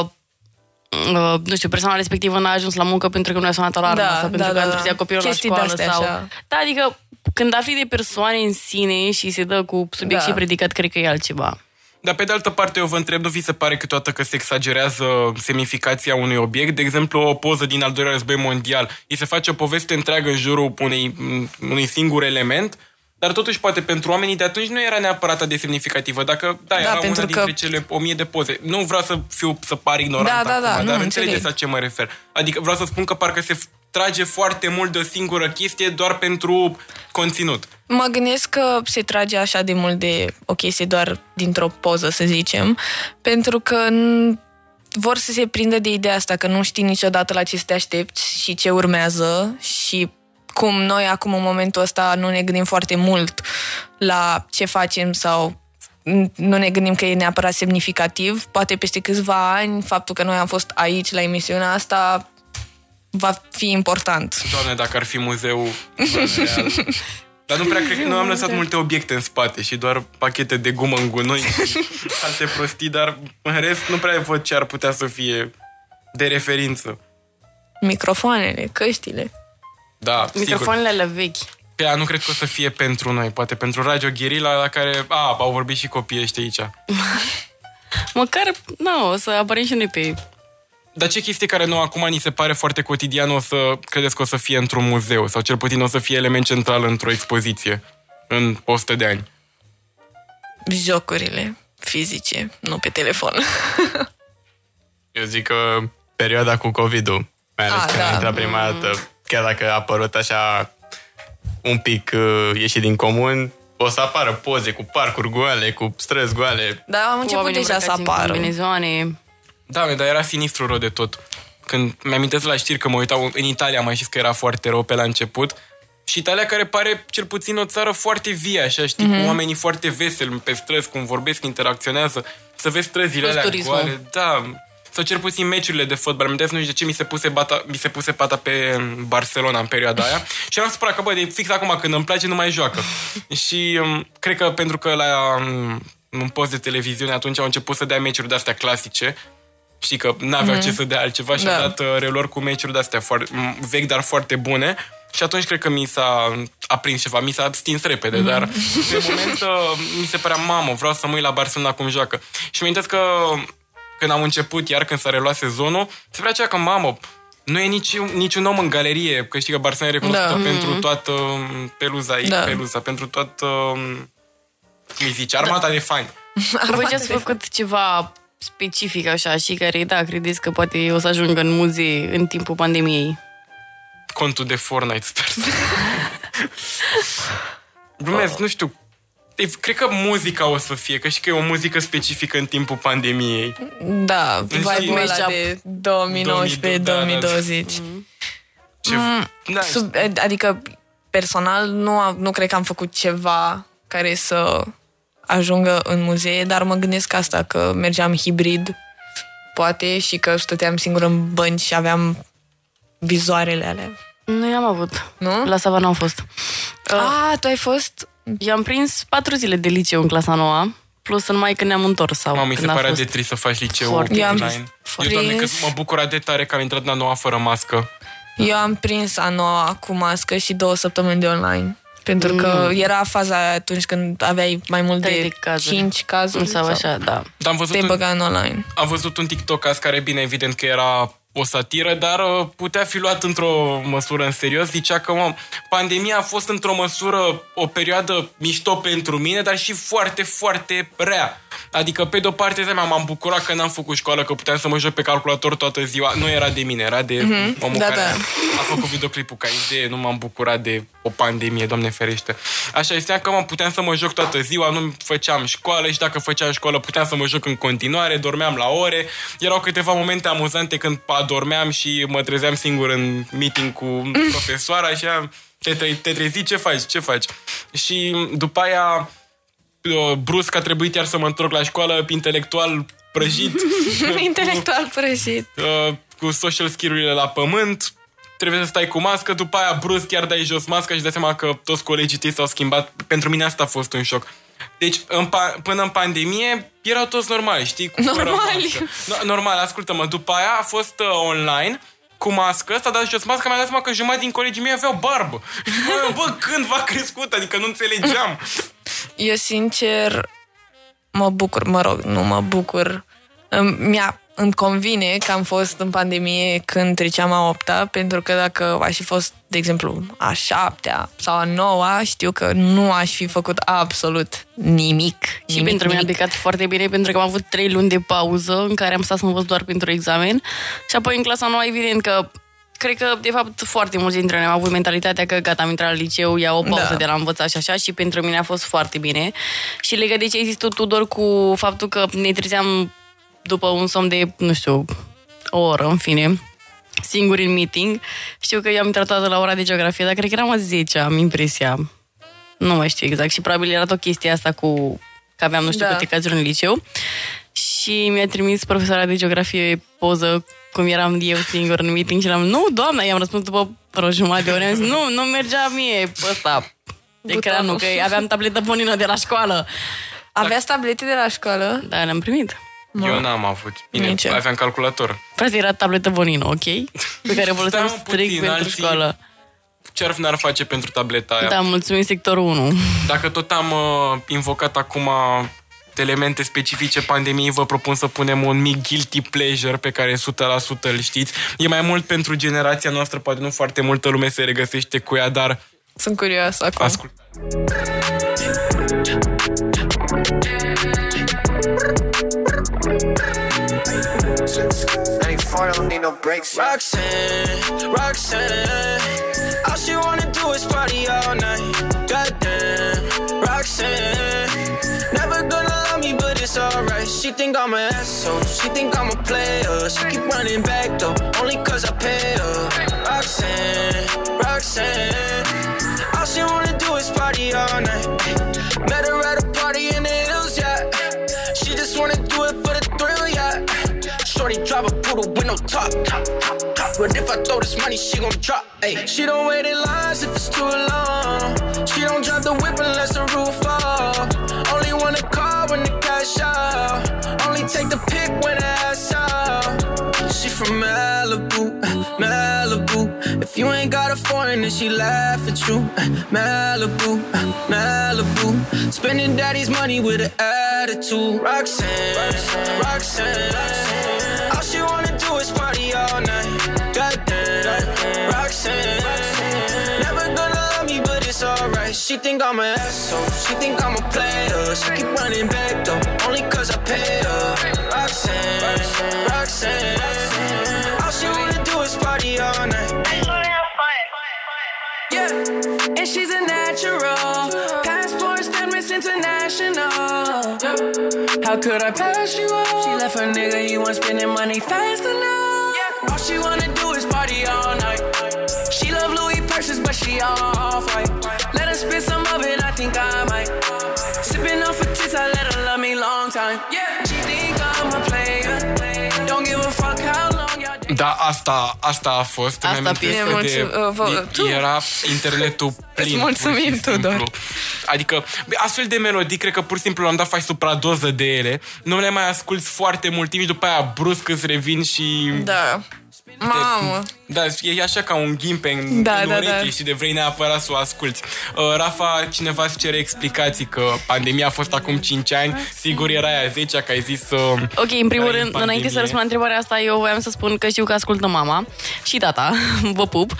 nu știu, persoana respectivă n-a ajuns la muncă pentru că nu a sunat alarma sau pentru că a întârziat copilul la școală sau... Așa. Da, adică când afli de persoane în sine și se dă cu subiect și predicat, cred că e altceva. Dar pe de altă parte eu vă întreb, nu vi se pare câteodată că se exagerează semnificația unui obiect? De exemplu, o poză din al doilea război mondial. Îi se face o poveste întreagă în jurul unui singur element, dar totuși poate pentru oamenii de atunci nu era neapărat de semnificativă. Dacă, era una dintre cele 1000 de poze. Nu vreau să par ignorant acum, dar înțelegeți la ce mă refer. Adică vreau să spun că parcă se trage foarte mult de o singură chestie doar pentru conținut. Mă gândesc că se trage așa de mult de o chestie doar dintr-o poză, să zicem, pentru că vor să se prindă de ideea asta, că nu știi niciodată la ce să te aștepți și ce urmează și cum noi acum în momentul ăsta nu ne gândim foarte mult la ce facem sau nu ne gândim că e neapărat semnificativ. Poate peste câțiva ani faptul că noi am fost aici la emisiunea asta va fi important. Doamne, dacă ar fi muzeul real. Dar nu prea cred că noi am lăsat multe obiecte în spate și doar pachete de gumă în gunoi și alte prostii, dar în rest nu prea văd ce ar putea să fie de referință. Microfoanele, căștile. Da, microfoanele alea vechi. Pe aia nu cred că o să fie pentru noi, poate pentru Radio Guerilla, la care au vorbit și copiii ăștia aici. Măcar, o să apărem și noi pe... Dar ce chestie care nouă acum ni se pare foarte cotidiană credeți că o să fie într-un muzeu? Sau cel puțin o să fie element central într-o expoziție în 100 de ani? Jocurile fizice, nu pe telefon. Eu zic că perioada cu COVID-ul, mai ales când a intrat prima dată, chiar dacă a apărut așa un pic ieșit din comun, o să apară poze cu parcuri goale, cu străzi goale. Da, am început deja să apară. Da, dar era sinistru rău de tot. Când mi-amintesc la știri că mă uitau în Italia, mai știți că era foarte rău pe la început. Și Italia care pare cel puțin o țară foarte vie, așa, știi, cu oamenii foarte veseli pe străzi, cum vorbesc, interacționează. Să vezi străzile alea goale. Da, sau cel puțin meciurile de fotbal. Nu știu de ce mi se puse pata pe Barcelona în perioada aia. Și am supărat că, de fix acum când îmi place, nu mai joacă. Și cred că pentru că la un post de televiziune atunci au început să dea meciuri de-astea clasice. Știi că n-aveau ce să dea altceva și au dat relor cu meciuri de-astea vechi, dar foarte bune. Și atunci cred că mi s-a aprins ceva, mi s-a stins repede, dar de moment mi se părea, mamă, vreau să mă uit la Barcelona cum joacă. Și mi-amintesc că când am început, iar când s-a reluat sezonul, se părea aceea că, mamă, nu e niciun om în galerie, că știi că Barcelona e recunoscută pentru toată peluza, pentru toată, cum îi zice, armata de fani. Voi ce ați făcut ceva specific așa și care, credeți că poate o să ajungă în muzee în timpul pandemiei? Contul de Fortnite, sper. Glumesc, nu știu. Cred că muzica o să fie, că știi că e o muzică specifică în timpul pandemiei. Da, vibe-ul ăla de 2019-2020. Adică, personal, nu cred că am făcut ceva care să ajungă în muzee, dar mă gândesc asta, că mergeam hibrid, poate, și că stăteam singur în bănci și aveam vizoarele alea. Nu am avut. Nu? La Savana am fost. Tu ai fost? Eu am prins 4 zile de liceu în clasa 9, plus în mai când ne-am întors. Sau mi se pare de trist să faci liceu online. Eu, Doamne, cât mă bucura de tare că am intrat în a 9 fără mască. Eu am prins a 9 cu mască și 2 săptămâni de online. Pentru că era faza atunci când aveai mai mult de 5 cazuri. Sau așa, da. Te băga în online. Am văzut un TikTok care, bine, evident că era o satiră, dar putea fi luat într-o măsură în serios. Zicea că pandemia a fost într-o măsură o perioadă mișto pentru mine, dar și foarte, foarte rea. Adică, pe de-o parte, m-am bucurat că n-am făcut școală, că puteam să mă joc pe calculator toată ziua. Nu era de mine, era de omul care a făcut videoclipul ca idee. Nu m-am bucurat de o pandemie, Doamne ferește. Așa este că puteam să mă joc toată ziua, nu făceam școală și dacă făceam școală puteam să mă joc în continuare, dormeam la ore. Erau câteva momente amuzante când adormeam și mă trezeam singur în meeting cu profesoara și te trezi, ce faci? Și după aia brusc a trebuit iar să mă întorc la școală, intelectual prăjit. Intelectual prăjit. Cu social skill-urile la pământ. Trebuie să stai cu mască, după aia brusc chiar dai jos masca și dai seama că toți colegii tăi s-au schimbat. Pentru mine asta a fost un șoc. Deci, până în pandemie, erau toți normali, știi? Normali. Normal, ascultă-mă. După aia a fost online, cu mască, s-a dat jos masca, mi-a dat seama că jumătate din colegii mei aveau barbă. Bă, când v-a crescut? Adică nu înțelegeam. Eu, sincer, mă bucur, nu mă bucur. Îmi convine că am fost în pandemie când treceam a 8-a, pentru că dacă aș fi fost, de exemplu, a 7-a sau a 9-a, știu că nu aș fi făcut absolut nimic. Și pentru mine a plecat foarte bine, pentru că am avut 3 luni de pauză în care am stat să învăț doar pentru examen și apoi în clasa nouă, evident că cred că, de fapt, foarte mulți dintre noi am avut mentalitatea că gata, am intrat la liceu, iau o pauză de la învățat și așa, și pentru mine a fost foarte bine. Și legat de ce ai zis tu, Tudor, cu faptul că ne trezeam după un somn de, nu știu, o oră, în fine, singuri în meeting. Știu că eu am intrat toată la ora de geografie, dar cred că eram a 10, am impresia. Nu mai știu exact. Și probabil era tot chestia asta cu că aveam nu știu câte cazuri în liceu. Și mi-a trimis profesoara de geografie poză cum eram eu singur în meeting și eram, nu, doamna, i-am răspuns după o jumătate de oră, am zis, nu mergea mie ăsta. Ecranul, că aveam tabletă bonină de la școală. Aveați tablete de la școală? Da, le-am primit. Eu n-am avut. Bine, aveam calculator. Frate, era tabletă bonină, ok? Pe care foloseam strict pentru școală. Ce n-ar face pentru tableta aia? Da, mulțumim sectorul 1. Dacă tot am invocat acum elemente specifice pandemiei, vă propun să punem un mic guilty pleasure pe care 100% îl știți. E mai mult pentru generația noastră, poate nu foarte multă lume se regăsește cu ea, dar sunt curioasă acum. Ascult. Roxanne, all she wanna do is party all night. Goddamn, Roxanne, never gonna love me, but it's alright. She think I'm an asshole, she think I'm a player. She keep running back though, only cause I pay her. Roxanne, all she wanna do is party all night. Met her at a party in the hills, yeah. She just wanna do it for the thrill, yeah. Shorty drive a poodle with no top. But if I throw this money, she gon' drop. Ay. She don't wait in lines if it's too long. She don't drive the whip unless the roof fall. Only wanna call when the cash out. Only take the pic when the ass out. She from Malibu, Malibu. If you ain't got a foreign, then she laugh at you. Malibu, Malibu. Spending daddy's money with an attitude. Roxanne. All she wanna do is party all night. Goddamn, Roxanne. Never gonna love me, but it's alright. She think I'm an asshole, she think I'm a player. She keep running back though, only cause I pay her. Roxanne. All she wanna do is party all night. Yeah, and she's a natural. Passport stamp, Miss International. How could I pass you up? She left her nigga, he wasn't spending money fast enough. All she wanna do is party all night. She love Louis purses, but she off white. Let her spit some of it, I think I might. Sipping off her tits, I let her love me long time. Yeah, she think I'm a player. Don't give a fuck how long y'all. Da, asta a fost. Asta era internetul plin. Mulțumim, Tudor. Adică, astfel de melodii, cred că pur și simplu am dat faci supradoză de ele. Nu le mai asculți foarte mult timp și după aia brusc îți revin și... Da. Mamă! Da, e așa ca un ghimpe în ureche și de vrei neapărat să o asculți. Rafa, cineva îți cere explicații că pandemia a fost acum 5 ani. Sigur era aia 10, că ai zis... Ok, în primul rând, înainte să răspund la întrebarea asta, eu voiam să spun că știu că ascultă mama și tata. Vă pup.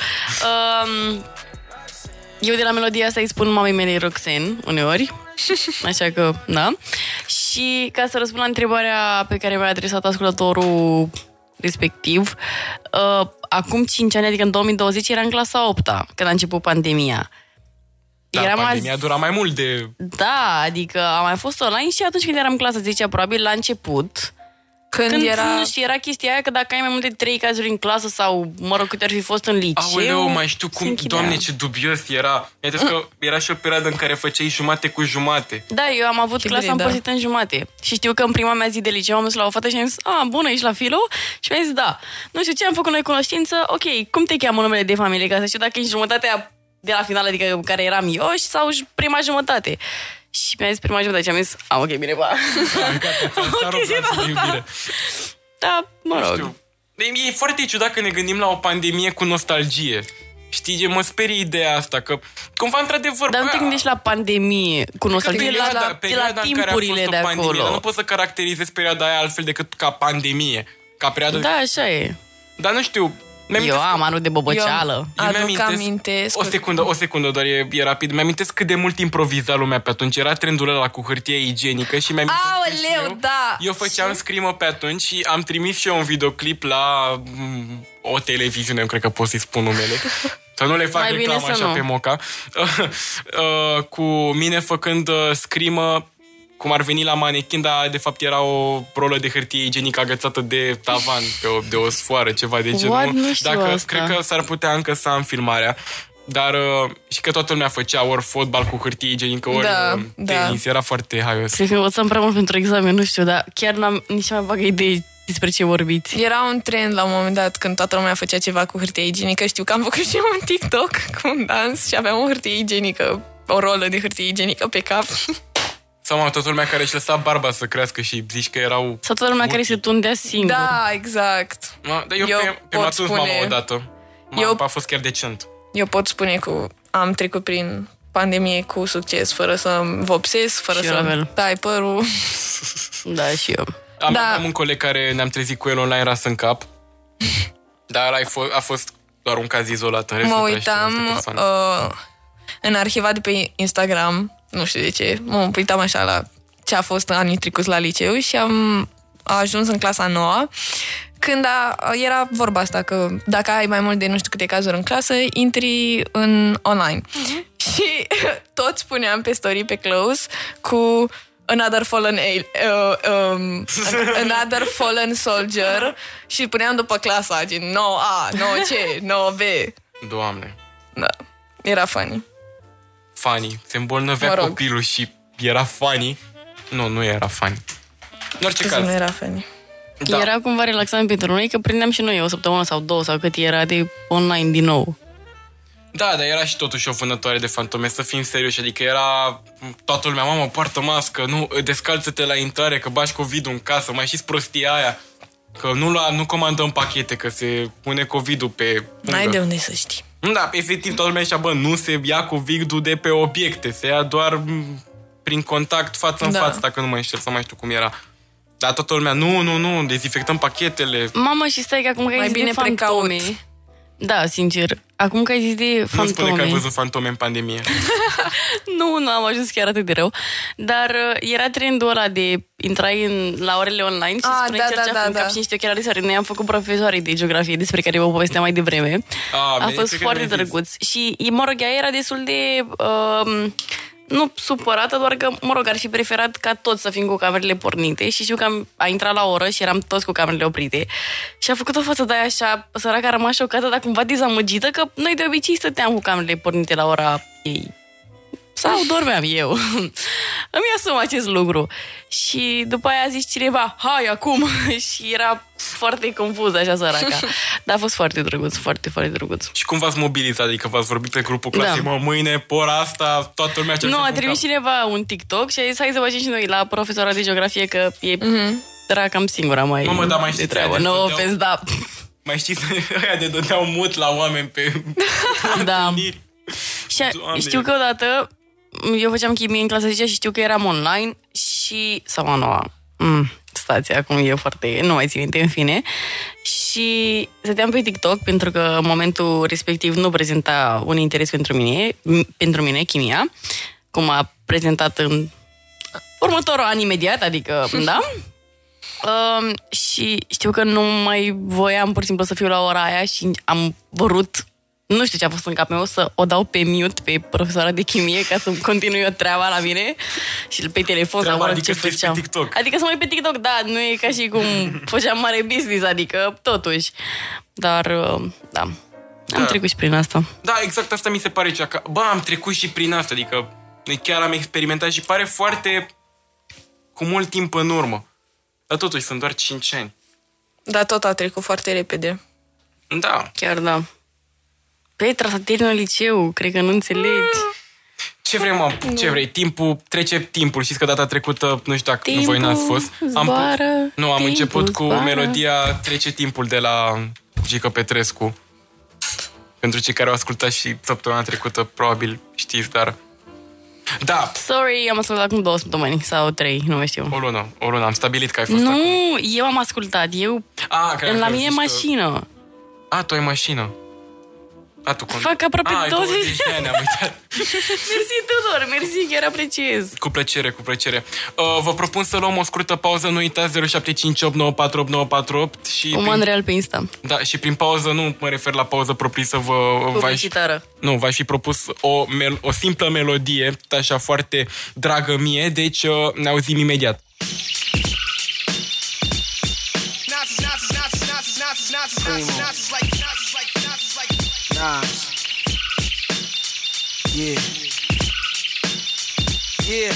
Eu de la melodia asta îi spun mamei mele Roxanne, uneori. Așa că, da. Și ca să răspund la întrebarea pe care mi-a adresat ascultătorul respectiv, acum 5 ani, adică în 2020, era în clasa 8-a, când a început pandemia. Da, pandemia dura mai mult de... Da, adică a mai fost online și atunci când eram în clasa 10, probabil la început. Când era... Nu știu, era chestia aia că dacă ai mai multe 3 cazuri în clasă sau, mă rog, câte ar fi fost în liceu... Aoleu, mai știu cum, Doamne, ce dubios era. Iată că era și o perioadă în care făceai jumate cu jumate. Da, eu am avut clasa împărțită în jumate. Și știu că în prima mea zi de liceu am dus la o fată și am zis, bună, ești la filo? Și mi-a zis, da. Nu știu ce, am făcut noi cunoștință, ok, cum te cheamă numele de familie? Ca să știu dacă ești jumătatea de la final, adică care eram eu, sau prima jumătate. Și mi-a zis prima jumătate și am zis, ok, bine, ba. Da, mă rog. E foarte ciudat că ne gândim la o pandemie cu nostalgie. Știi, mă sperie ideea asta, că cumva într-adevăr... Dar nu te gândești la pandemie cu nostalgie, la timpurile de acolo. Dar nu poți să caracterizezi perioada aia altfel decât ca pandemie. Ca perioadă... Da, așa e. Dar nu știu... Eu am anul de boboceală. O secundă, doar e rapid. Mi-amintesc cât de mult improviza lumea pe atunci. Era trendul ăla cu hârtie igienică și eu făceam scrimă pe atunci și am trimis și eu un videoclip la o televiziune, cred că pot să-i spun numele. Să nu le fac reclamă așa pe Moca. Cu mine făcând scrimă cum ar veni la manechin, dar de fapt era o rolă de hârtie igienică agățată de tavan, de o sfoară, ceva de genul. Cred că s-ar putea încă să am filmarea. Dar și că toată lumea făcea ori fotbal cu hârtie igienică, ori tenis. Era foarte haios. Cred că învățam prea mult pentru examen, nu știu, dar chiar n-am nici mai vagă idee despre ce vorbiți. Era un trend la un moment dat când toată lumea făcea ceva cu hârtie igienică. Știu că am făcut și eu un TikTok cu un dans și aveam o hârtie igienică, o rolă de hârtie igienică pe cap. Sau toată lumea care își lăsa barba să crească și zici că erau... Sau toată lumea care se tundea singur. Da, exact. Dar eu m-am tuns mama odată. A fost chiar decent. Eu pot spune că am trecut prin pandemie cu succes, fără să vopsesc, fără să tai părul. Da, și eu. Am un coleg care ne-am trezit cu el online ras în cap. Dar a fost doar un caz izolat. În mă uitam în arhiva de pe Instagram. Nu știu de ce, mă uitam așa la ce a fost anii trecuți la liceu și am ajuns în clasa 9 când era vorba asta că dacă ai mai mult de nu știu câte cazuri în clasă, intri în online. Și tot spuneam pe story pe close cu another fallen soldier și puneam după clasa, gen 9A, 9C, 9B. Doamne. Da, era funny. Funny. Se îmbolnăvea copilul și era funny. Nu era funny. În orice caz. Nu era funny. Da. Era cumva relaxant pentru noi, că prindeam și noi o săptămână sau 2 sau cât era de online din nou. Da, dar era și totuși o vânătoare de fantome, să fim serioși. Adică era toată lumea, mamă, poartă mască, nu, descalță-te la intrare, că bași COVID-ul în casă, mai știți prostia aia. Că nu comandăm pachete, că se pune COVID-ul pe... N-ai de unde să știi. Da, efectiv, toată lumea zicea, nu se ia COVID-ul de pe obiecte, se ia doar prin contact față în față, dacă nu mă înșel, să mai știu cum era. Dar toată lumea, nu, dezinfectăm pachetele. Mamă, și stai că acum că ai zis de fantome. Da, sincer, acum că ai zis de fantome... Nu spune că ai văzut fantome în pandemie. Nu am ajuns chiar atât de rău. Dar era trendul ăla de intrai la orele online și spuneai cercea în cap și niște ochelari sări. Noi am făcut profesorii de geografie despre care vă povesteam mai devreme. A fost foarte drăguț. Și, mă rog, ea era destul de... nu supărată, doar că, mă rog, ar fi preferat ca toți să fim cu camerele pornite și știu că a intrat la oră și eram toți cu camerele oprite și a făcut o față de aia așa, săraca a rămas șocată, dar cumva dezamăgită, că noi de obicei stăteam cu camerele pornite la ora ei. Sau dormeam eu. Îmi asum acest lucru. Și după aia a zis cineva, hai acum! Și era foarte confuză așa săraca. Dar a fost foarte drăguț, foarte, foarte drăguț. Și cum v-ați mobilizat? Adică v-ați vorbit pe grupul clasei, mâine, pe ora asta, toată lumea ce. Nu, a trimis cineva un TikTok și a zis, hai să facem și noi la profesora de geografie, că e era cam singura mai mai de treabă. No offense, da. Mai știți ăia de dădeau mut la oameni pe Da. întâlniri? Și Doamne. știu că odată eu făceam chimie în clasa 10 și știu că eram online și... sau a noua. Stați, acum e foarte... nu mai țin minte, în fine. Și stăteam pe TikTok pentru că în momentul respectiv nu prezenta un interes pentru mine chimia, cum a prezentat în următorul an imediat, adică, da? Și știu că nu mai voiam pur și simplu să fiu la ora aia și am vrut, nu știu ce a fost în capul meu, să o dau pe mute pe profesoara de chimie ca să continui eu treaba la mine și pe telefon Treaba, sau adică ce să fii pe făceam. TikTok. Adică să mă uit pe TikTok, da, nu e ca și cum făceam mare business, adică totuși. Dar, da, am trecut și prin asta. Da, exact asta mi se pare cea că, bă, am trecut și prin asta, adică chiar am experimentat și pare foarte cu mult timp în urmă. Dar totuși sunt doar 5 ani. Dar tot a trecut foarte repede. Da. Chiar da. Petra, să termină liceu, cred că nu înțelegi. Ce vrei, mă? Ce vrei? Trece timpul. Știți că data trecută, nu știu dacă voi n-ați fost. Zboară, am început cu zboară. melodia Trece timpul de la Gică Petrescu. Pentru cei care au ascultat și săptămâna trecută, probabil știți, dar... Da, Sorry, am ascultat acum 2 săptămâni sau 3, nu mai știu. o lună, am stabilit că ai fost Nu, acum. eu am ascultat, Credeam la că mine e zici că- mașină. Tu ai mașină. Tu Fac aproape 20 de ani, am uitat. Mersi, Tudor, mersi, chiar apreciez. Cu plăcere, cu plăcere. Vă propun să luăm o scurtă pauză, nu uitați 0758948948 și Uman real pe Insta. da, și prin pauză nu mă refer la pauză propriu-zisă, Publicitară. v-aș fi propus o simplă melodie, așa foarte dragă mie, deci ne auzim imediat. Yeah. Yeah.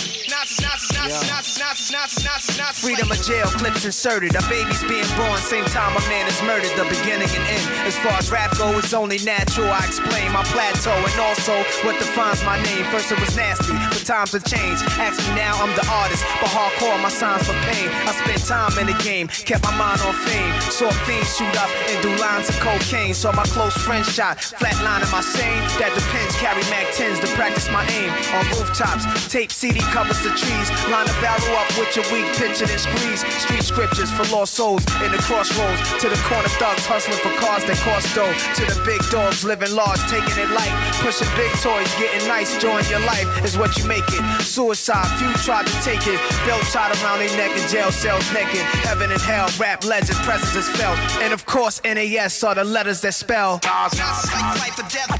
Freedom of jail, clips inserted. A baby's being born, same time a man is murdered. The beginning and end. As far as rap go, it's only natural. I explain my plateau and also what defines my name. First it was nasty, but times have changed. Ask me now, I'm the artist, but hardcore my signs for pain. I spent time in the game, kept my mind on fame. Saw fiends shoot up and do lines of cocaine. Saw my close friend shot, flatlining my sane. That depends, carry Mac 10s to practice my aim. On rooftops, tape CD covers the trees. Line a barrel up with your weak picture and squeeze. Street scriptures for lost souls in the crossroads. To the corner thugs hustling for cars that cost dough. To the big dogs living large, taking it light. Pushing big toys, getting nice, join your life is what you make it. Suicide, few tried to take it. Belt tied around their neck in jail cells naked. Heaven and hell, rap legend, presence is felt. And of course, NAS are the letters that spell. Life or death.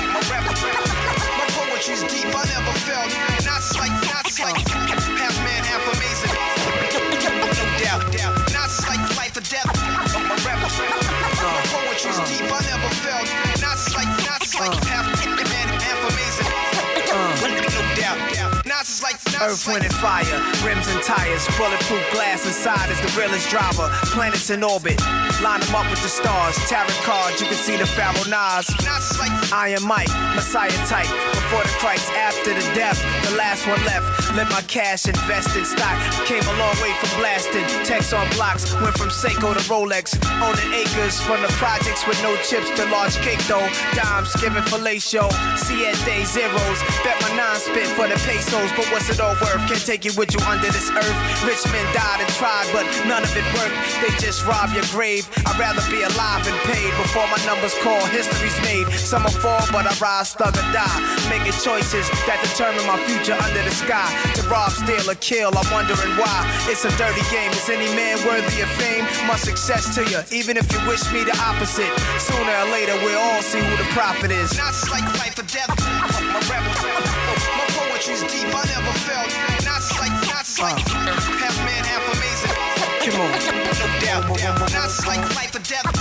My poetry's deep, I never felt. Nazis like half man, half amazing. No doubt. Nazis like life or death. My poetry's deep, I never felt. Nazis like half man, half amazing. No doubt. Nazis like Earth, wind, and fire, rims and tires, bulletproof glass inside is the realest driver. Planets in orbit, line them up with the stars. Tarot cards, you can see the Pharaoh Nas. Iron Mike, Messiah type. Before the Christ, after the death, the last one left. Let my cash invest in stock. Came a long way from blasting. Text on blocks, went from Seiko to Rolex. Owning acres from the projects with no chips to large cake though. Dimes giving fellatio. Siete zeros. Bet my nine spit for the pesos, but what's it all worth? Can't take it with you under this earth. Rich men died and tried, but none of it worked. They just rob your grave. I'd rather be alive and paid before my numbers call. History's made. Some will fall, but I rise, thug or die. Making choices that determine my future under the sky. To rob, steal, or kill, I'm wondering why. It's a dirty game. Is any man worthy of fame? Much success to you, even if you wish me the opposite. Sooner or later, we'll all see who the prophet is. Nazis like life or death. My poetry's deep, I never felt. Nazis like half man, half amazing. Come on, no doubt. Nazis like life or death.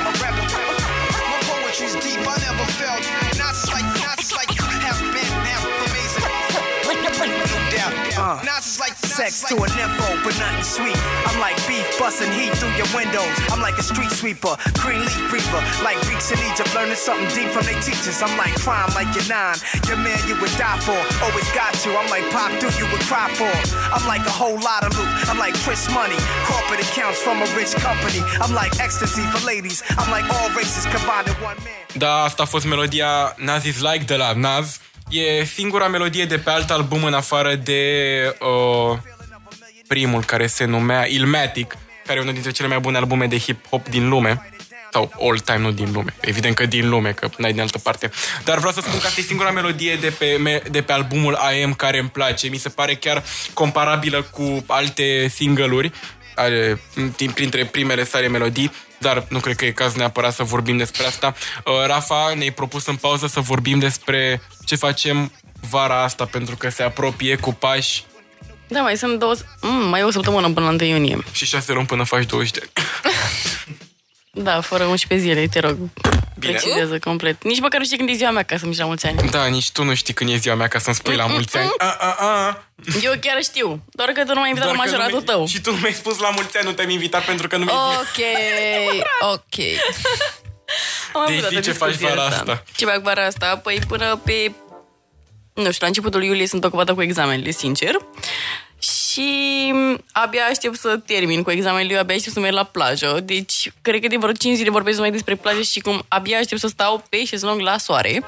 My poetry's deep, I never felt. Nazis like half man, half amazing. No doubt. Sex to a nympho, but nothing sweet. I'm like beef busting heat through your windows. I'm like a street sweeper, green leaf reaper. Like Greeks in Egypt, learning something deep from their teachers. I'm like crime, like you're 9. Your man you would die for, always got you. I'm like Pop Duke, you would cry for. I'm like a whole lot of loot. I'm like Chris Money, corporate accounts from a rich company. I'm like ecstasy for ladies. I'm like all races combined in one man. Da, asta a fost melodia Nas Is Like de la Nas. E singura melodie de pe alt album în afară de primul care se numea Illmatic, care e unul dintre cele mai bune albume de hip-hop din lume. Sau all time, nu din lume. Evident că din lume, că n-ai din altă parte. Dar vreau să spun că asta e singura melodie de pe albumul I.A.M. care îmi place. Mi se pare chiar comparabilă cu alte single-uri printre primele sale melodii, dar nu cred că e caz neapărat să vorbim despre asta. Rafa, ne-ai propus în pauză să vorbim despre ce facem vara asta, pentru că se apropie cu pași. Da, mai e o săptămână până la 1 iunie. Și 6 luni până faci 20 de ani. Da, fără 11 zile, te rog. Bine. Precizează complet. Nici măcar nu știi când e ziua mea ca să-mi zici la mulți ani. Da, nici tu nu știi când e ziua mea ca să-mi spui la mulți ani. Eu chiar știu. Doar că tu nu m-ai invitat la majoratul tău. Și tu nu mi-ai spus la mulți ani, nu te-am invitat pentru că nu mi-ai Ok. Deci zi ce faci vara asta. Ce fac vara asta? Păi până pe... Nu știu, la începutul iulie sunt ocupată cu examenele, sincer. Și abia aștept să termin cu examenele, eu abia aștept să merg la plajă. Deci, cred că de vreo 5 zile vorbesc mai despre plajă și cum abia aștept să stau pe șezlong la soare.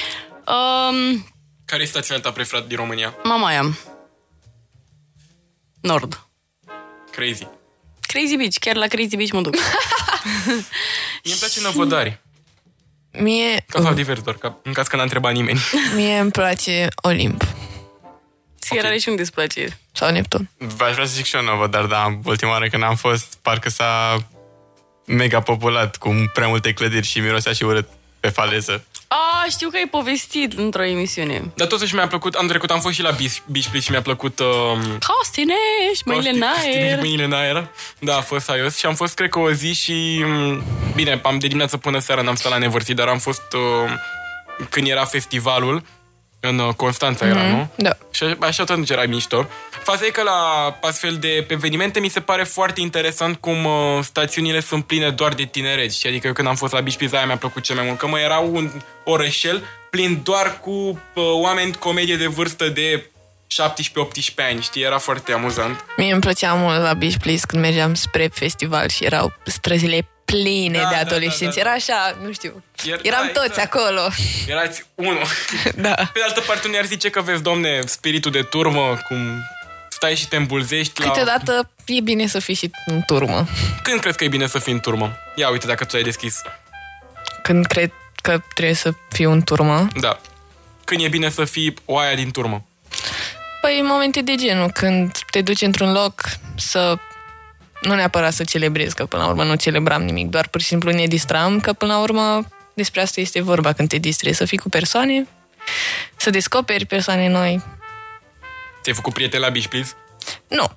Care e stațiunea ta preferată din România? Mamaia. Nord. Crazy. Crazy Beach, chiar la Crazy Beach mă duc. Mie îmi place Năvodari. Mie... Ca sau divers doar, în caz că n-a întrebat nimeni. Mie îmi place Olimp. Sierra și unde îți place? Sau Neptun. Aș vrea să zic și eu Năvodari, dar ultima oară când am fost, parcă s-a mega populat cu prea multe clădiri și mirosea și urât pe faleză. Știu că ai povestit într-o emisiune. Dar totuși mi-a plăcut, anul trecut am fost și la Beach Please și mi-a plăcut... Costinești, mâinile în aer. Mâinile în aer. Da, a fost haios și am fost, cred că o zi și... Bine, am de dimineață până seara n-am stat la Nevărții, dar am fost când era festivalul. În Constanța era, nu? Da. Și așa atunci era mișto. Faza e că la astfel de evenimente mi se pare foarte interesant cum stațiunile sunt pline doar de tinereți. Știi? Adică eu când am fost la Beach Please, aia mi-a plăcut cel mai mult. Că era un orășel plin doar cu oameni comedie de vârstă de 17-18 ani, știi? Era foarte amuzant. Mie îmi plăcea mult la Beach Please când mergeam spre festival și erau străzile pline de adolescenți. Era așa, nu știu, eram toți acolo. Erați unul. Da. Pe de altă parte, unii ar zice că vezi, domne, spiritul de turmă, cum stai și te îmbulzești. Câteodată e bine să fii și în turmă. Când crezi că e bine să fii în turmă? Ia uite dacă tu ai deschis. Când cred că trebuie să fiu în turmă? Da. Când e bine să fii oaia din turmă? Păi în momente de genul, când te duci într-un loc să... Nu neapărat să celebrezi, că până la urmă nu celebram nimic, doar pur și simplu ne distram, că până la urmă despre asta este vorba când te distrezi, să fii cu persoane, să descoperi persoane noi. Ți-ai făcut prieteni la Beach Please? Nu.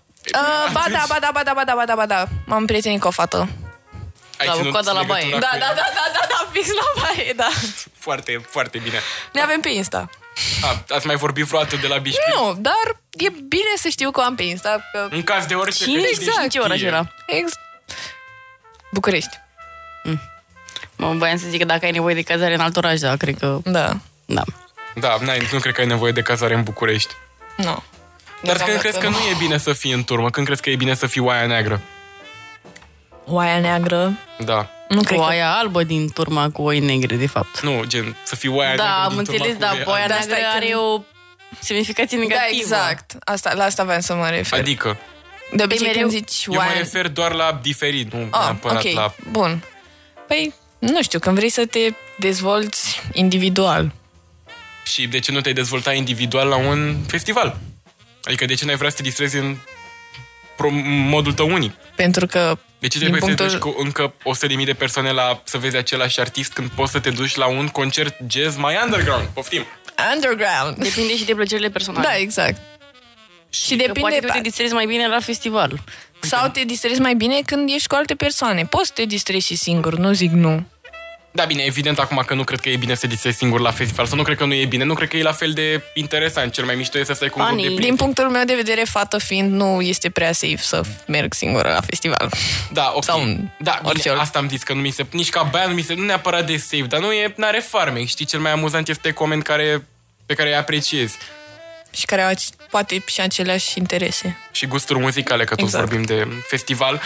Ba da. M-am prietenit cu o fată. Ai ținut coada la baie. legătura cu ea? Da, fix la baie, da. Foarte, foarte bine. Ne avem pe Insta. Ați mai vorbit vreodată de la Beach Please? Nu, dar e bine să știu că am pe Insta. Că... În caz de orice. Exact. Ce oraș era? București. Mă voiam să zic că dacă ai nevoie de cazare în alt oraș, da, cred că... Da. Da, nu cred că ai nevoie de cazare în București. Nu. Dar când crezi că nu e bine să fii în turmă? Când crezi că e bine să fii oaia neagră? Oaia neagră? Da. Nu cred oaia albă din turma cu oi negre, de fapt. Nu, gen, să fii oaia neagră am din înțeles, turma cu oaia neagră are o semnificație negativă. Da, exact. La asta vreau să mă refer. Adică? De obicei când zici eu mă refer doar la diferit, nu neapărat okay. la... Bun. Păi, nu știu, când vrei să te dezvolți individual. Și de ce nu te-ai dezvolta individual la un festival? Adică de ce n-ai vrea să te distrezi în modul tău unic? Pentru că... De ce trebuie să te duci cu încă 100.000 de persoane să vezi același artist când poți să te duci la un concert jazz mai underground? Poftim! Underground! Depinde și de plăcerile personale. Da, exact. Și depinde... Poate te distrezi mai bine la festival. Sau te distrezi mai bine când ești cu alte persoane. Poți să te distrezi și singur, nu zic nu. Da, bine, evident acum că nu cred că e bine să distrezi singur la festival, sau nu cred că nu e bine, nu cred că e la fel de interesant. Cel mai mișto e să stai cu un grup de prieteni. Din punctul meu de vedere, fată fiind, nu este prea safe să merg singură la festival. Da, ok. Sau da, orice. Bine, asta am zis, că nu mi se, nici ca băiat nu neapărat de safe, dar n-are farmec, știi? Cel mai amuzant este coment pe care îi apreciezi. Și care au poate și aceleași interese. Și gusturi muzicale, că toți vorbim de festival.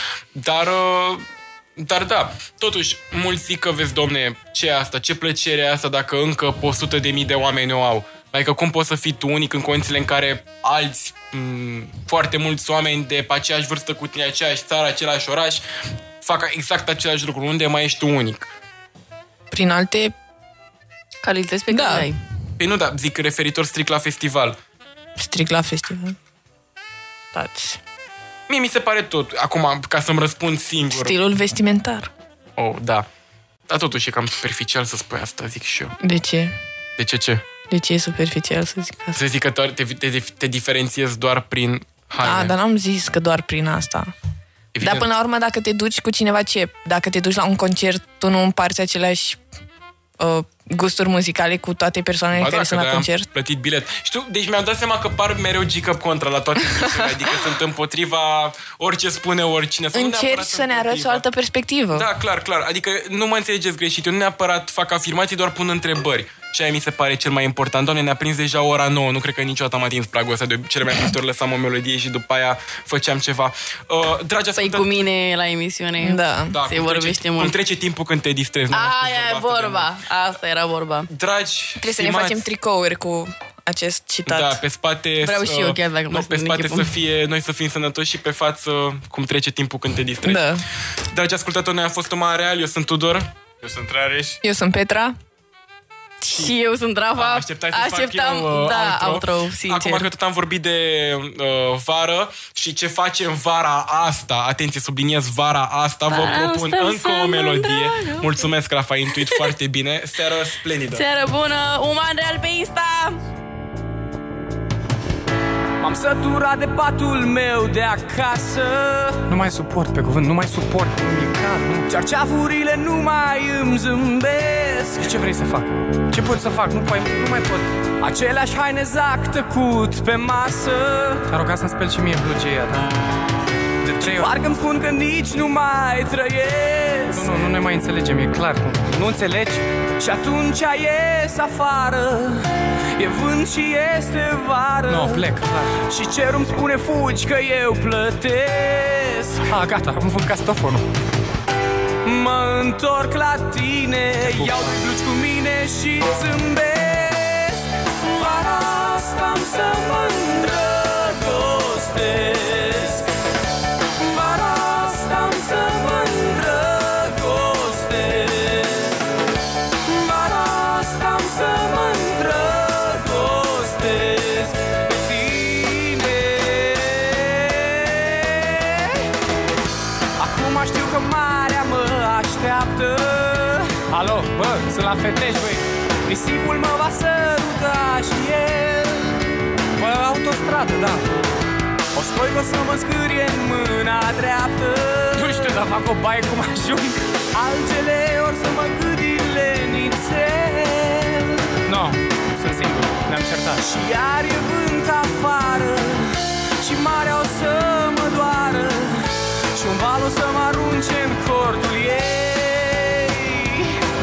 Dar da, totuși, mulți zic că, vezi, domne, ce e asta, ce plăcere e asta dacă încă 100.000 de oameni o au? Adică cum poți să fii tu unic în condițiile în care alți foarte mulți oameni de pe aceeași vârstă cu tine, aceeași țară, același oraș, fac exact același lucru? Unde mai ești tu unic? Prin alte calități pe care ai. Păi nu, da, zic referitor strict la festival. Strict la festival? Tați. Mie mi se pare tot, acum, ca să-mi răspund singur. Stilul vestimentar. Oh, da. Dar totuși e cam superficial să spui asta, zic și eu. De ce? De ce? De ce e superficial să zic asta? Să zic că te diferențiezi doar prin haine. Da, dar n-am zis că doar prin asta. Evident. Dar până la urmă, dacă te duci cu cineva, ce? Dacă te duci la un concert, tu nu împarți aceleași gusturi muzicale cu toate persoanele care sunt la concert? Am plătit bilet. Știu, deci mi-am dat seama că par mereu gică contra la toate lucrurile, adică sunt împotriva orice spune oricine. Încerci să ne arăți o altă perspectivă. Da, clar. Adică nu mă înțelegeți greșit. Eu nu neapărat fac afirmații, doar pun întrebări. Și aia mi se pare cel mai important. Doamne, ne-a prins deja ora 9. Nu cred că niciodată am atins pragul ăsta. De cele mai multe ori lăsam o melodie și după aia făceam ceva. Dragi ascultători... Păi cu mine la emisiune se vorbește mult. Cum trece timpul când te distrezi. Aia e vorba. Asta era vorba. Dragi, trebuie să ne facem tricouri cu acest citat. Da, pe spate... Vreau și eu, chiar dacă mă pe spate să fie, noi să fim sănătoși și pe față cum trece timpul când te distrezi. Da. Dragi ascultători, noi am fost Toma Real, eu sunt Tudor. Eu sunt Rareș. Eu sunt Petra. Și eu sunt Rafa. Așteptam outro, sincer. Acum că tot am vorbit de vară și ce facem vara asta, atenție, subliniez vara asta, vă propun încă o melodie. Mulțumesc, Rafa, intuit foarte bine. Seară splendidă. Seară bună, Uman Real pe Insta. M-am săturat de patul meu de acasă. Nu mai suport, pe cuvânt, nu mai suport. Mi-e cald. Cerceafurile nu mai îmi zâmbesc. Și ce vrei să fac? Ce pot să fac? Nu mai pot. Aceleași haine zac tăcut pe masă. Te-a rugat să-mi speli și mie blugeia, da? De 3 ori. Parcă-mi spun că nici nu mai trăiesc. Nu ne mai înțelegem, e clar. Nu înțelegi? Și atunci ies afară. E vânt și este vară. Nu, plec, clar. Și cerul-mi spune fugi că eu plătesc. Gata, am făcut castofonul. Mă întorc la tine, iau doi blugi cu mine și zâmbesc. Vara asta am să mă îndrăgostesc. Vara asta am să mă îndrăgostesc. Vara asta am să mă îndrăgostesc pe tine. Acum știu că marea mă așteaptă. Alo, bă, sunt la Fetești, băi. Nisipul mă va săruta și el. Bă, autostradă, da. O scoic o să mă scârie în mâna dreaptă. Nu știu, dar fac o baie cum ajung. Altele ori să mă gâdile nițel. No, sunt singur, ne-am certat. Și iar e vânt afară și marea o să mă doară. Și un val o să mă arunce în cortul ei.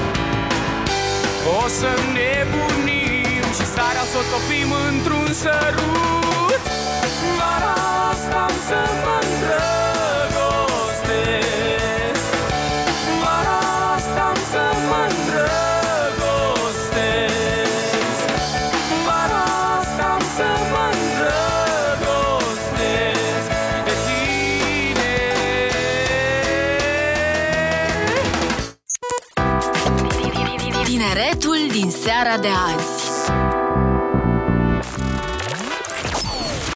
O să nebunim și sarea o să o topim într-un sărut. Vara asta am să mă îndrăgostesc. Vara asta am să mă îndrăgostesc. Vara asta am să mă îndrăgostesc de tine. Tineretul din seara de azi.